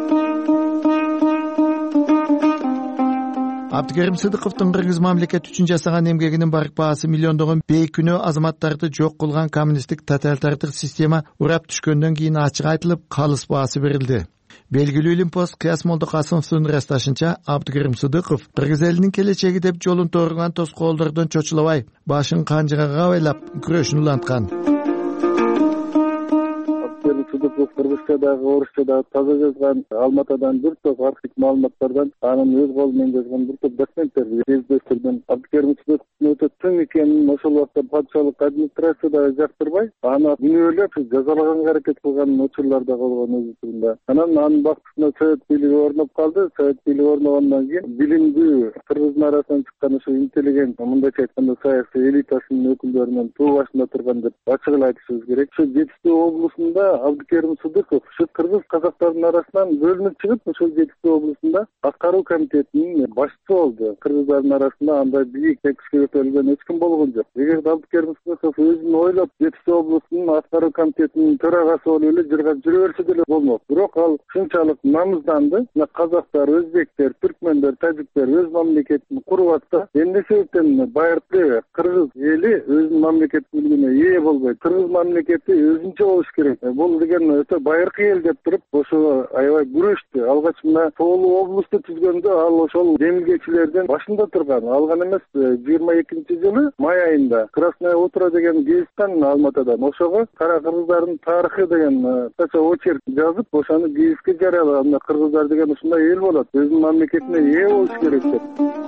Абдыкерим Сыдыковдун кыргыз мамлекет үчүн жасаган эмгегинин барк баасы миллиондогон бейкүнөө азаматтарды жок кылган коммунисттик тоталитардык система урап түшкөндөн кийин ачык айтылып, калыс баасы берилди. Белгилүү илимпоз Кыяс Молдокасымовдун ырасташынча, Абдыкерим Сыдыков кыргыз элинин келечеги деп жолун торуган тоскоолдордон чочулабай, башын канжыга кабайлап күрөшүн уланткан. Абдыкерим Сыдыков кыргызчадагы орусчадагы таза жазган Алматадан бир топ архив маалыматтардан анын өз колу менен жазган бир топ документтерди кездештирдим. Абдыкерим Сыдыковдун өтө чың экенин ошол убакта патшалык администрация да жактырбай, аны күнөөлөп жазалаганга аракет кылган учурлар да болгон өз учурунда. Анан анын бактысына совет бийлиги орноп калды. Совет бийлиги орногондон кийин билимдүү кыргыздын арасынан чыккан ошо интеллигент, мындайча айтканда саясий элитасынын өкүлдөрүнүн туу башында турган деп ачык эле айтышыбыз керек. Ошо Жетиштүү облусунда Абдыкерим Сыдыков ушу кыргыз казактардын арасынан бөлүнүп чыгып, ошол Жетиштүү облусунда аткаруу комитетинин башчысы болду. Кыргыздардын арасында андай бийик текишке көтөрүлгөн эч ким болгон жок. Эгерде Абдыкерим Сыдыков өзүн ойлоп Жетиштүү облусунун аткаруу комитетинин төрагасы болуп эле жүрө берсе деле болмок. Бирок ал ушунчалык намызданды. Казактар, өзбектер, түркмөндөр, тажиктер өз мамлекетин куруп атса, эмне себептен байыркы кыргыз эли өзүнүн мамлекеттүүлүгүнө ээ болбойт? Кыргыз мамлекети өзүнчө болуш керек. Бул деген өтө байыркы эл деп туруп, ошо аябай күрөштү. Алгач мына Тоолу облусту түзгөндө ал ошол демилгечилердин башында турган. Алган эмес, 22-жылы май айында Красное утро деген гезиттен Алматадан ошого кара кыргыздардын тарыхы деген кыска очерк жазып, ошону гезитке жарыялаган. Кыргыздар деген ушундай эл болот, өзүнүн мамлекетине ээ болуш керек деп.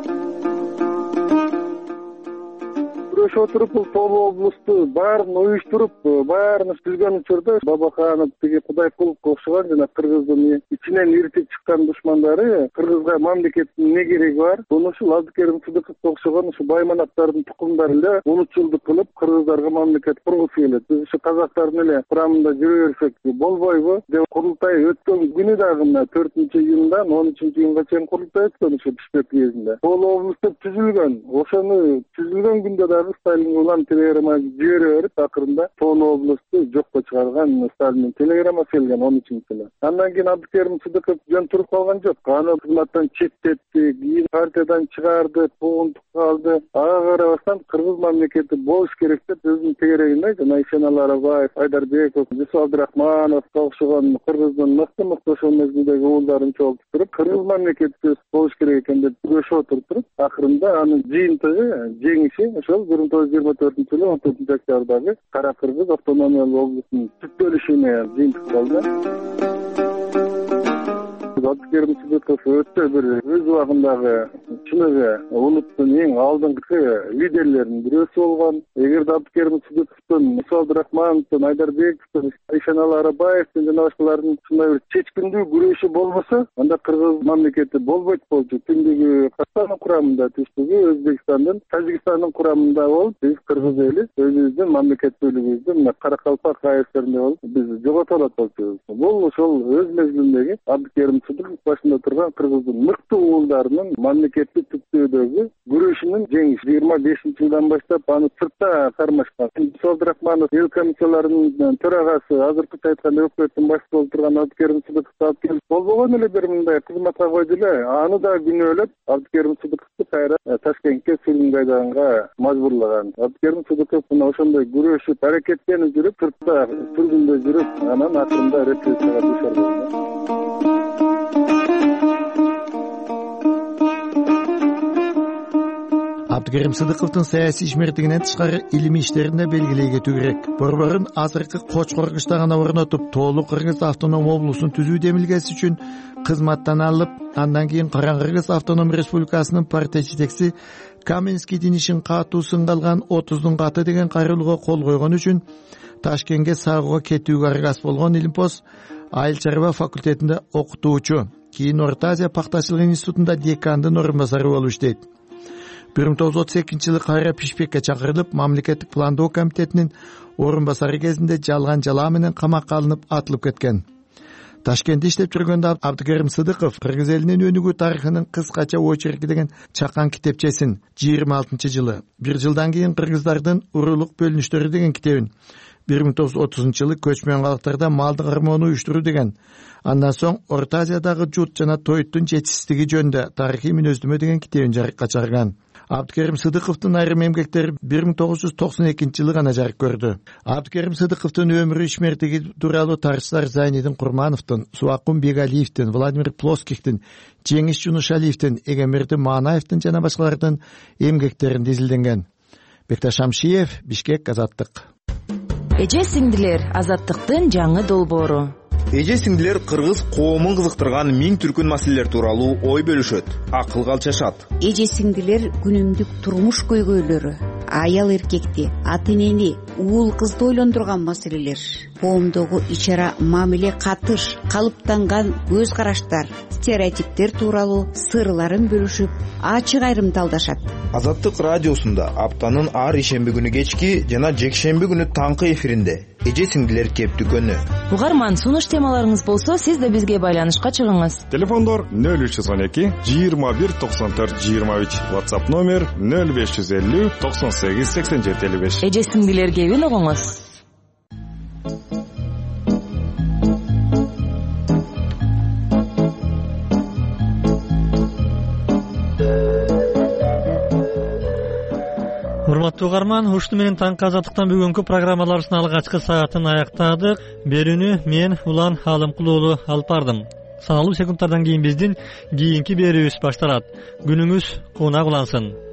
Күрөшүп отуруп, бул Тоолу облусту баарын уюштуруп, баарын түзгөн учурда Бабаханов тиги Кудайкуловго окшогон жана кыргыздын ичинен иритип чыккан душмандары кыргызга мамлекеттин эмне кереги бар? Буну ушул Абдыкерим Сыдыковго окшогон ушу байманаттардын тукумдары эле унутчулдук кылып, кыргыздарга мамлекет кургусу келет. Биз ушу казактардын эле курамында жүрө берсек болбойбу деп курултай өткөн күнү дагы мына 4-июндан 13-июнга чейин курултай өткөн ушу Бишкек кезинде. Тоолу облусту түзүлгөн. Ошону түзүлгөн күндө дагы Сталин улам телеграмма жибере берип, акырында Тоолу облусту жокко чыгарган Сталиндин телеграммасы келген 13-жылы. Андан кийин Абдыкерим Сыдыков жөн туруп калган жок. Аны кызматтан четтетти, кийин партиядан чыгарды, куугунтукка алды. Ага карабастан кыргыз мамлекети болуш керек деп өзүнүн тегерегинде жана Ишеналы Арабаев, Айдарбеков, Жусуп Абдрахмановго окшогон кыргыздын мыкты ошол мезгилдеги уулдарын чогултуп туруп, кыргыз мамлекети болуш керек экен деп күрөшүп отуруп, акырында анын жыйынтыгы, жеңиши ошол 1924-жылы 14-октябрдагы Кара Кыргыз автономиялык облусунун түптөлүшүнө жыйынтык болду. Абдыкерим Сыдыков өтө бир өз убагындагы чыныгы улуттун эң алдыңкы лидерлеринин бирөөсү болгон. Эгерде Абдыкерим Сыдыковдун, Муса Абдрахмановдун, Айдарбековдун, Ишеналы Арабаевдин жана башкалардын ушундай бир чечкиндүү күрөшү болбосо, анда кыргыз мамлекети болбойт болчу. Түндүгү Казакстандын курамында, түштүгү Өзбекстандын, Тажикстандын курамында болуп, биз кыргыз эли өзүбүздүн мамлекеттүүлүгүбүздү мына Каракалпак АЭСтеринде болуп, биз жогото алат болчубуз. Бул ошол өз мезгилиндеги Абдыкерим башында турган кыргыздын мыкты уулдарынын мамлекеттик түптөөдөгү күрөшүнүн жеңиши. 25-жылдан баштап аны сыртта кармашкан. Муса Абдрахманов эл комиссияларынын төрагасы, азыркыча айтканда өкмөттүн башчысы болуп турган Абдыкерим Сыдыковду алып келип болбогон эле бир мындай кызматка койду эле. Аны да күнөөлөп, Абдыкерим Сыдыковду кайра Ташкентке сүргүнгө айдаганга мажбурлаган. Абдыкерим Сыдыков мына ошондой күрөшүп, аракеттенип жүрүп, сыртта сүргүндө жүрүп, анан акырында репрессияга душар болду. Абдыкерим Сыдыковдун саясий ишмердигинен тышкары илимий иштерин да белгилей кетүү керек. Борборун азыркы Кочкоркучта гана орнотуп, Тоолу Кыргыз автоном облусун түзүү демилгеси үчүн кызматтан алып, андан кийин Кара Кыргыз автоном республикасынын партия жетекчиси Каменскийдин ишин катуу сынга алган 30-дун каты деген кайрылууга кол койгон үчүн Ташкентке сагууга кетүүгө аргас болгон Илимпоз айыл чарба факультетинде окутуучу, кийин Орто Азия пактачылык институтунда декандын орун басары болуп иштейт. 1932-жылы кайра Бишкекке чакырылып, мамлекеттик пландоо комитетинин орун басары кезинде жалган жала менен камакка алынып атылып кеткен. Ташкентте иштеп жүргөндө Абдыкерим Сыдыков кыргыз элинин өнүгүү тарыхынын кыскача очерки деген чакан китепчесин 26-жылы, бир жылдан кийин кыргыздардын урулук бөлүнүштөрү деген китебин, 1930-жылы көчмөн калктарда малды кармоону уюштуруу деген, андан соң Орто Азиядагы жут жана тоюттун жетишсиздиги жөнүндө тарыхый мүнөздөмө деген китебин жарыкка чыгарган. Абдыкерим Сыдыковдун айрым эмгектери 1992-жылы гана жарык көрдү. Абдыкерим Сыдыковдун өмүрү ишмердиги тууралуу тарыхчылар Зайнидин Курмановдун, Суакун Бегалиевдин, Владимир Плоскихтин, Жеңиш Жунушалиевдин, Эгемберди Манаевдин жана башкалардын эмгектеринде изилденген. Бекташ Амшиев, Бишкек, Азаттык. Эже сиңдилер, Азаттыктын жаңы долбоору. Эже сиңдилер кыргыз коомун кызыктырган миң түркүн маселелер тууралуу ой бөлүшөт, акылга алчашат. Эже сиңдилер күнүмдүк турмуш көйгөйлөрү, аял эркекти, ата энени, уул кызды ойлондурган маселелер, коомдогу ичара мамиле катыш, калыптанган көз караштар, стереотиптер тууралуу сырларын бөлүшүп, ачык айрымдалдашат. Азаттык радиосунда аптанын ар ишемби күнү кечки жана жекшемби күнү таңкы эфиринде эже сиңдилер кептүкөнү. Угарман, сунуш темаларыңыз болсо, сиз да бизге байланышка чыгыңыз. Телефондор 0312 21 94 23, WhatsApp номер 0550 98 87 55. Эже сиңдилер кебин угуңуз. Урматтуу угарман, ушуну менен таңкы азаттыктан бүгүнкү программаларыбыздын алгачкы саатын аяктадык. Берүүнү мен Улан Алымкул уулу алып бардым. Саналуу секундтардан кийин биздин кийинки берүүбүз башталат. Күнүңүз кунак улансын.